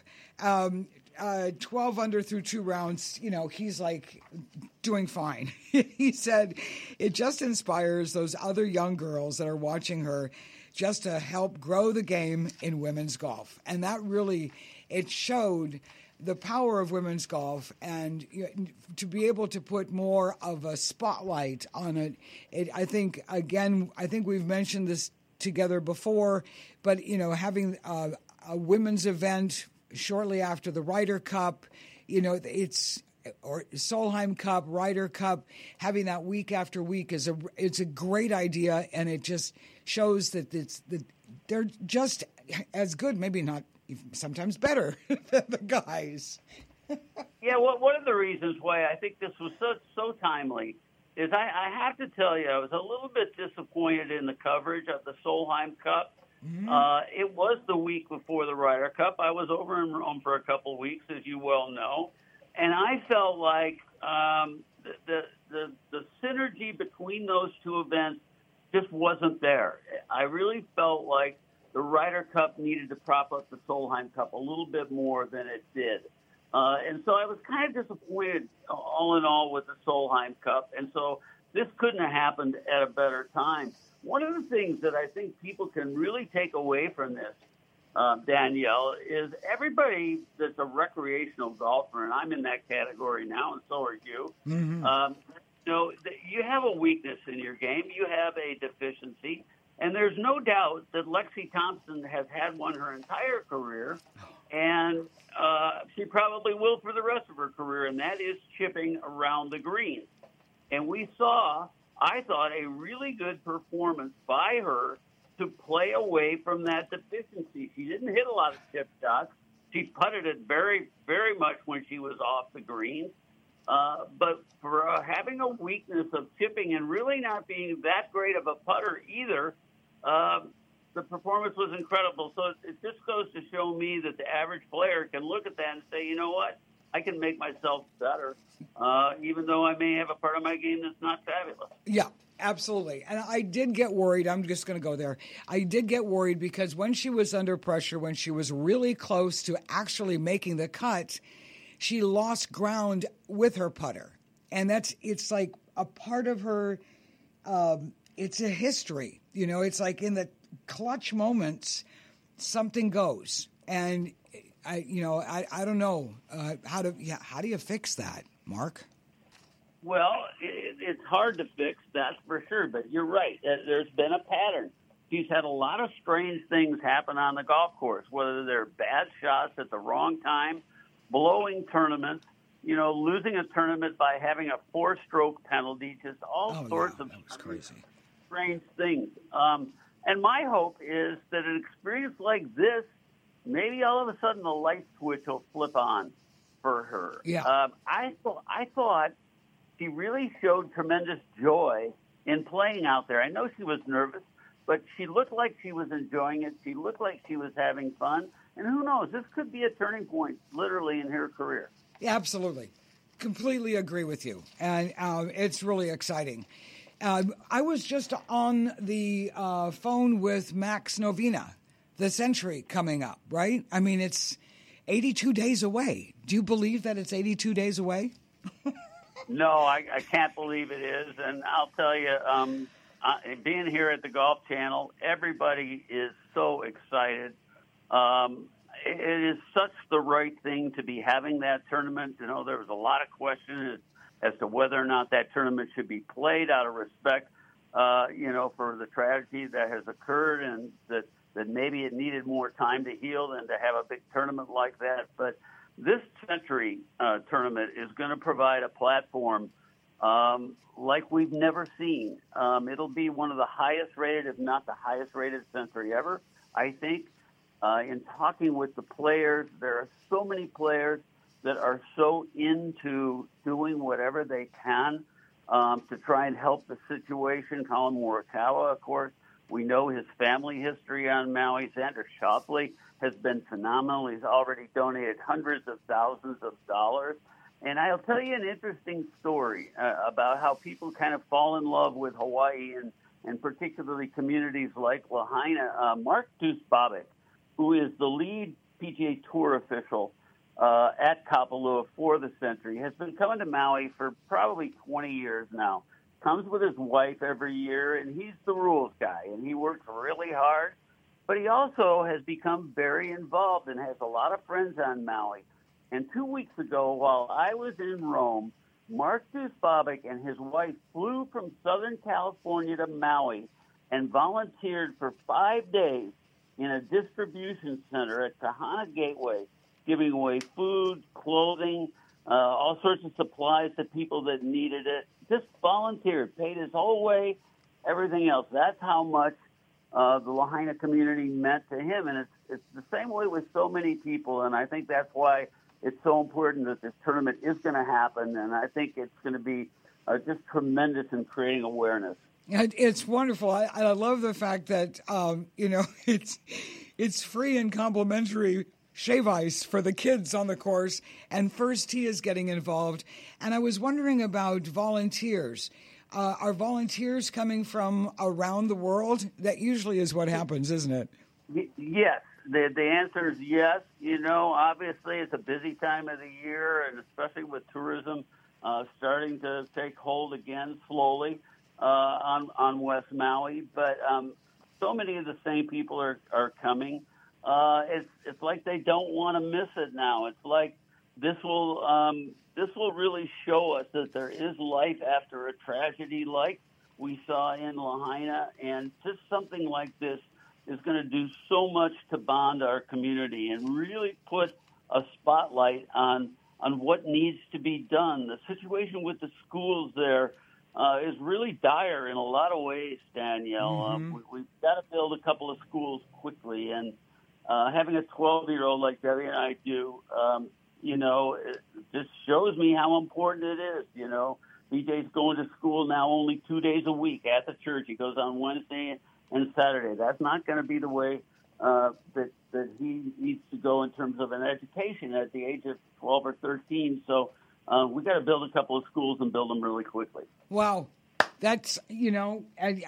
12 under through 2 rounds, he's doing fine. He said it just inspires those other young girls that are watching her just to help grow the game in women's golf. And that really, it showed the power of women's golf, and to be able to put more of a spotlight on it. I think we've mentioned this together before, but, having a women's event shortly after the Ryder Cup, or Solheim Cup, Ryder Cup, having that week after week it's a great idea, and it just shows that they're just as good, maybe not sometimes better than the guys. Yeah, well, one of the reasons why I think this was so timely is I have to tell you, I was a little bit disappointed in the coverage of the Solheim Cup. Mm-hmm. It was the week before the Ryder Cup. I was over in Rome for a couple of weeks, as you well know, and I felt like the synergy between those two events just wasn't there. I really felt like the Ryder Cup needed to prop up the Solheim Cup a little bit more than it did. And so I was kind of disappointed all in all with the Solheim Cup. And so this couldn't have happened at a better time. One of the things that I think people can really take away from this, Danielle, is everybody that's a recreational golfer, and I'm in that category now, and so are you. Mm-hmm. You have a weakness in your game. You have a deficiency. And there's no doubt that Lexi Thompson has had one her entire career, and she probably will for the rest of her career, and that is chipping around the greens. And we saw, I thought, a really good performance by her to play away from that deficiency. She didn't hit a lot of chip shots. She putted it very, very much when she was off the greens. But for having a weakness of chipping and really not being that great of a putter either, the performance was incredible. So it just goes to show me that the average player can look at that and say, you know what, I can make myself better, even though I may have a part of my game that's not fabulous. Yeah, absolutely. And I did get worried. I'm just going to go there. I did get worried because when she was under pressure, when she was really close to actually making the cut, she lost ground with her putter. And it's like a part of her, it's a history. You know, it's like in the clutch moments, something goes. And I don't know how do you fix that, Mark? Well, it's hard to fix, that's for sure. But you're right. There's been a pattern. She's had a lot of strange things happen on the golf course, whether they're bad shots at the wrong time, blowing tournaments, losing a tournament by having a 4-stroke penalty, just all sorts of strange things. And my hope is that an experience like this, maybe all of a sudden the light switch will flip on for her. Yeah. I thought she really showed tremendous joy in playing out there. I know she was nervous, but she looked like she was enjoying it. She looked like she was having fun. And who knows, this could be a turning point literally in her career. Yeah, absolutely. Completely agree with you. And it's really exciting. I was just on the phone with Max Novina, the Century coming up, right? I mean, it's 82 days away. Do you believe that it's 82 days away? No, I can't believe it is. And I'll tell you, being here at the Golf Channel, everybody is so excited. It is such the right thing to be having that tournament. There was a lot of questions as to whether or not that tournament should be played out of respect, for the tragedy that has occurred, and that maybe it needed more time to heal than to have a big tournament like that. But this Century tournament is going to provide a platform like we've never seen. It'll be one of the highest rated, if not the highest rated Century ever, I think. In talking with the players, there are so many players that are so into doing whatever they can to try and help the situation. Colin Morikawa, of course, we know his family history on Maui. Xander Schauffele has been phenomenal. He's already donated hundreds of thousands of dollars. And I'll tell you an interesting story about how people kind of fall in love with Hawaii and particularly communities like Lahaina. Mark Dusbabic, who is the lead PGA Tour official at Kapalua for the Century, has been coming to Maui for probably 20 years now. Comes with his wife every year, and he's the rules guy, and he works really hard. But he also has become very involved and has a lot of friends on Maui. And 2 weeks ago, while I was in Rome, Mark Dusbabic and his wife flew from Southern California to Maui and volunteered for 5 days in a distribution center at Kahana Gateway, giving away food, clothing, all sorts of supplies to people that needed it. Just volunteered, paid his whole way, everything else. That's how much the Lahaina community meant to him. And it's the same way with so many people, and I think that's why it's so important that this tournament is going to happen, and I think it's going to be just tremendous in creating awareness. It's wonderful. I love the fact that, it's free and complimentary shave ice for the kids on the course, and First Tee is getting involved. And I was wondering about volunteers. Are volunteers coming from around the world? That usually is what happens, isn't it? Yes. The answer is yes. Obviously it's a busy time of the year, and especially with tourism starting to take hold again slowly on West Maui. But so many of the same people are coming. It's like they don't want to miss it now. It's like this will really show us that there is life after a tragedy like we saw in Lahaina, and just something like this is going to do so much to bond our community and really put a spotlight on what needs to be done. The situation with the schools there is really dire in a lot of ways, Danielle. We've got to build a couple of schools quickly, and having a 12-year-old like Debbie and I do, it just shows me how important it is. BJ's going to school now only 2 days a week at the church. He goes on Wednesday and Saturday. That's not going to be the way that he needs to go in terms of an education at the age of 12 or 13. So we got to build a couple of schools and build them really quickly. Wow. That's, you know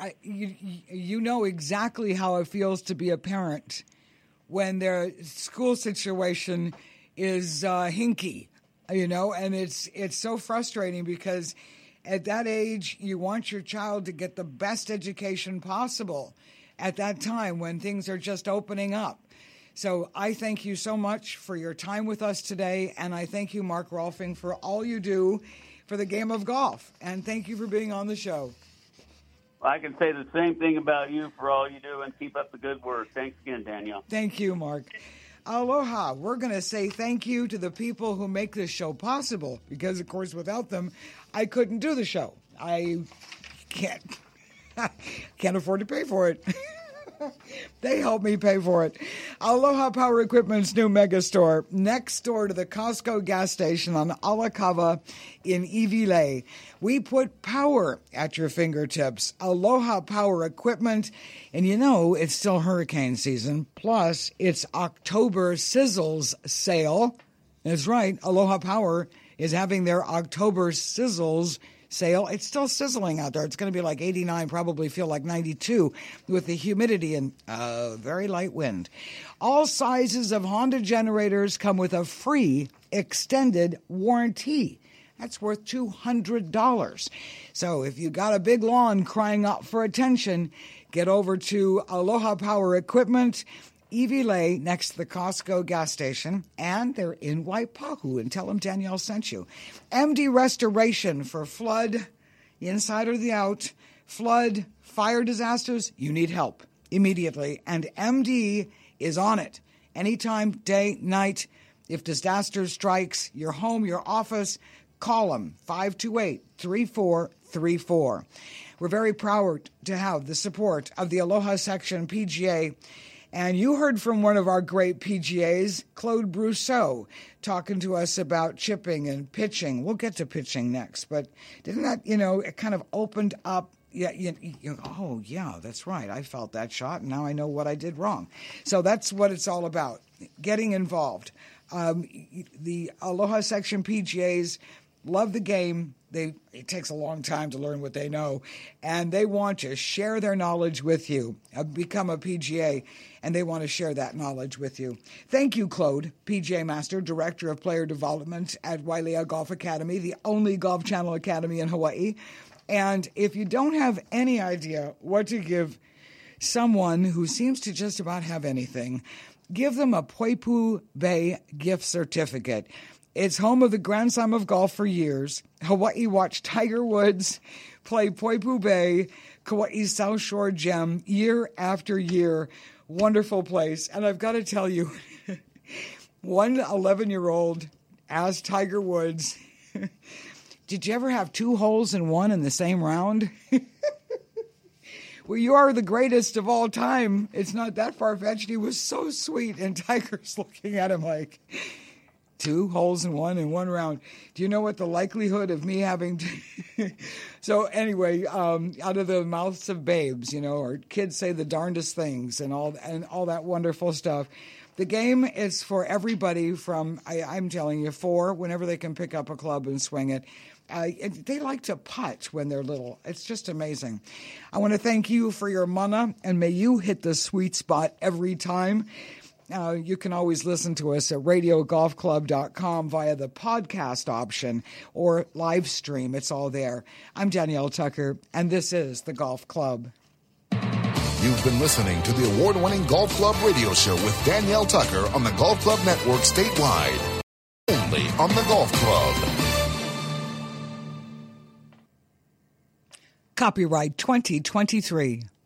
exactly how it feels to be a parent when their school situation is hinky, and it's so frustrating because at that age, you want your child to get the best education possible at that time when things are just opening up. So I thank you so much for your time with us today, and I thank you, Mark Rolfing, for all you do for the game of golf. And thank you for being on the show. I can say the same thing about you for all you do, and keep up the good work. Thanks again, Danielle. Thank you, Mark. Aloha. We're going to say thank you to the people who make this show possible because, of course, without them, I couldn't do the show. I can't afford to pay for it. They help me pay for it. Aloha Power Equipment's new mega store, next door to the Costco gas station on Alakava in Iwilei. We put power at your fingertips. Aloha Power Equipment. And it's still hurricane season. Plus, it's October Sizzles sale. That's right. Aloha Power is having their October Sizzles sale. It's still sizzling out there. It's going to be like 89, probably feel like 92 with the humidity and very light wind. All sizes of Honda generators come with a free extended warranty. That's worth $200. So if you got a big lawn crying out for attention, get over to Aloha Power Equipment, Iwilei, next to the Costco gas station, and they're in Waipahu, and tell them Danielle sent you. MD Restoration for flood, inside or the out, flood, fire disasters, you need help immediately, and MD is on it. Anytime, day, night, if disaster strikes your home, your office, call them, 528-3434. We're very proud to have the support of the Aloha Section PGA. And you heard from one of our great PGAs, Claude Brousseau, talking to us about chipping and pitching. We'll get to pitching next, but didn't that, it kind of opened up. Oh, yeah, that's right. I felt that shot, and now I know what I did wrong. So that's what it's all about, getting involved. The Aloha Section PGAs love the game. It takes a long time to learn what they know, and they want to share their knowledge with you, become a PGA, and they want to share that knowledge with you. Thank you, Claude, PGA Master, Director of Player Development at Wailea Golf Academy, the only Golf Channel academy in Hawaii. And if you don't have any idea what to give someone who seems to just about have anything, give them a Poipu Bay gift certificate. It's home of the Grand Slam of golf for years. Hawaii watched Tiger Woods play Poipu Bay, Kauai's South Shore gem, year after year. Wonderful place. And I've got to tell you, one 11-year-old asked Tiger Woods, did you ever have 2 holes in one in the same round? Well, you are the greatest of all time. It's not that far-fetched. He was so sweet, and Tiger's looking at him like, 2 holes in one round. Do you know what the likelihood of me having to... So anyway, out of the mouths of babes, or kids say the darndest things and all that wonderful stuff. The game is for everybody from, I'm telling you, 4, whenever they can pick up a club and swing it. They like to putt when they're little. It's just amazing. I want to thank you for your mana, and may you hit the sweet spot every time. You can always listen to us at radiogolfclub.com via the podcast option or live stream. It's all there. I'm Danielle Tucker, and this is The Golf Club. You've been listening to the award-winning Golf Club radio show with Danielle Tucker on the Golf Club Network statewide. Only on the Golf Club. Copyright 2023.